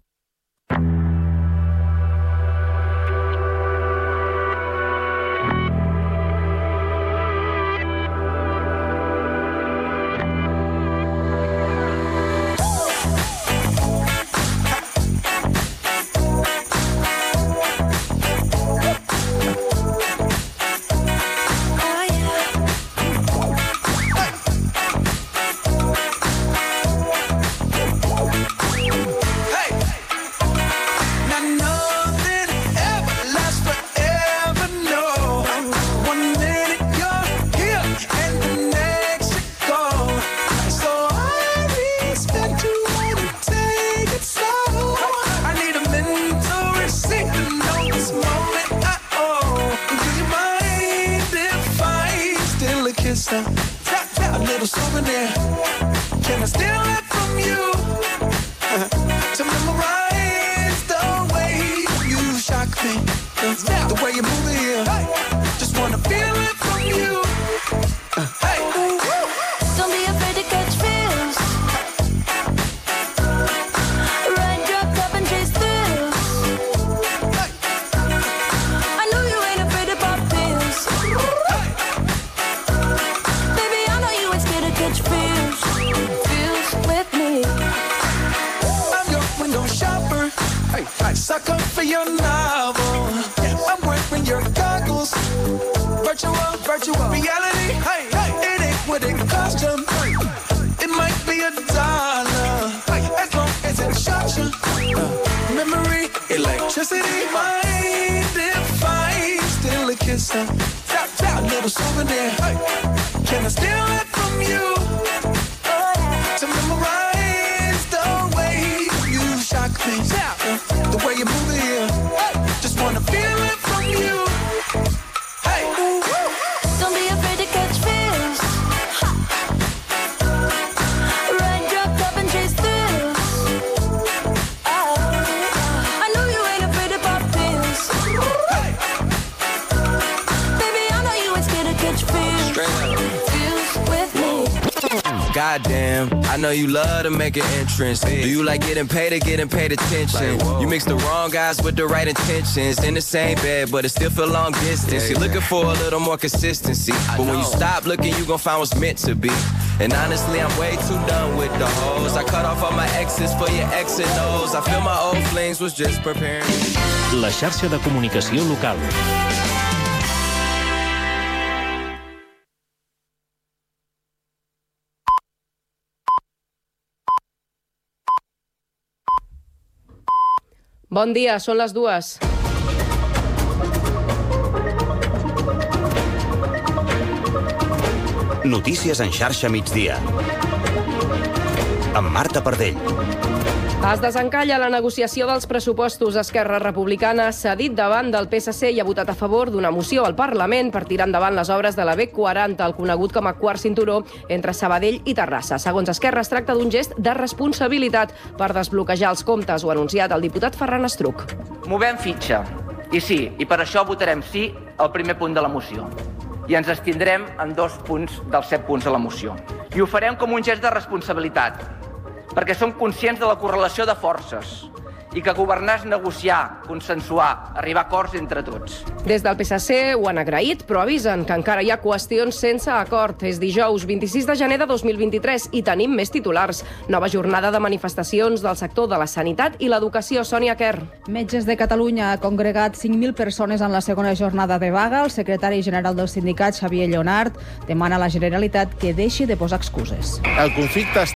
A little souvenir. Can I steal it from you? To memorize the way you shock me, the way you move it here. Just wanna feel it from you. Hey. Don't be afraid to catch feels. Raindrop top and chase thrills. I know you ain't afraid to pop pills. sucker for your novel. I'm wearing your goggles. Virtual reality. Hey, it ain't what it cost you. It might be $1 as long as it shocks you. Memory, electricity, mind if I steal a kiss? A little souvenir. Can I steal it from you? To memorize the way you shock me, the way you move it here. Just wanna feel it from you. Hey, Don't be afraid to catch feels. Raindrop up and chase thrills. I know you ain't afraid to pop pills. Baby, I know you ain't scared to catch feels. Feels with me. Goddamn, I know you love to make an entrance. Do you like getting paid or getting paid attention? You mix the wrong guys with the right intentions. In the same bed, but it still feel long distance. You're looking for a little more consistency. But when you stop looking, you gon' find what's meant to be. And honestly, I'm way too done with the hoes. I cut off all my exes for your ex and O's. I feel my old flings was just preparing me. La xarxa de comunicació local. Bon dia, són les 2. Notícies en xarxa migdia. Amb Marta Pardell. Es desencalla la negociació dels pressupostos. Esquerra Republicana s'ha dit davant del PSC i ha votat a favor d'una moció al Parlament per tirar endavant les obres de la B40, el conegut com a quart cinturó entre Sabadell i Terrassa. Segons Esquerra, es tracta d'un gest de responsabilitat per desbloquejar els comptes, ho ha anunciat el diputat Ferran Estruch. Movem fitxa. I sí, i per això votarem sí al primer punt de la moció. I ens abstindrem en 2 punts dels 7 punts de la moció. I ho farem com un gest de responsabilitat, perquè som conscients de la correlació de forces i que governar és negociar, consensuar, arribar a acords entre tots. Des del PSC ho han agraït, però avisen que encara hi ha qüestions sense acord. És dijous 26 de gener de 2023 i tenim més titulars. Nova jornada de manifestacions del sector de la sanitat i l'educació. Sònia Quer. Metges de Catalunya ha congregat 5.000 persones en la segona jornada de vaga. El secretari general del sindicat, Xavier Lleonart, demana a la Generalitat que deixi de posar excuses. El conflicte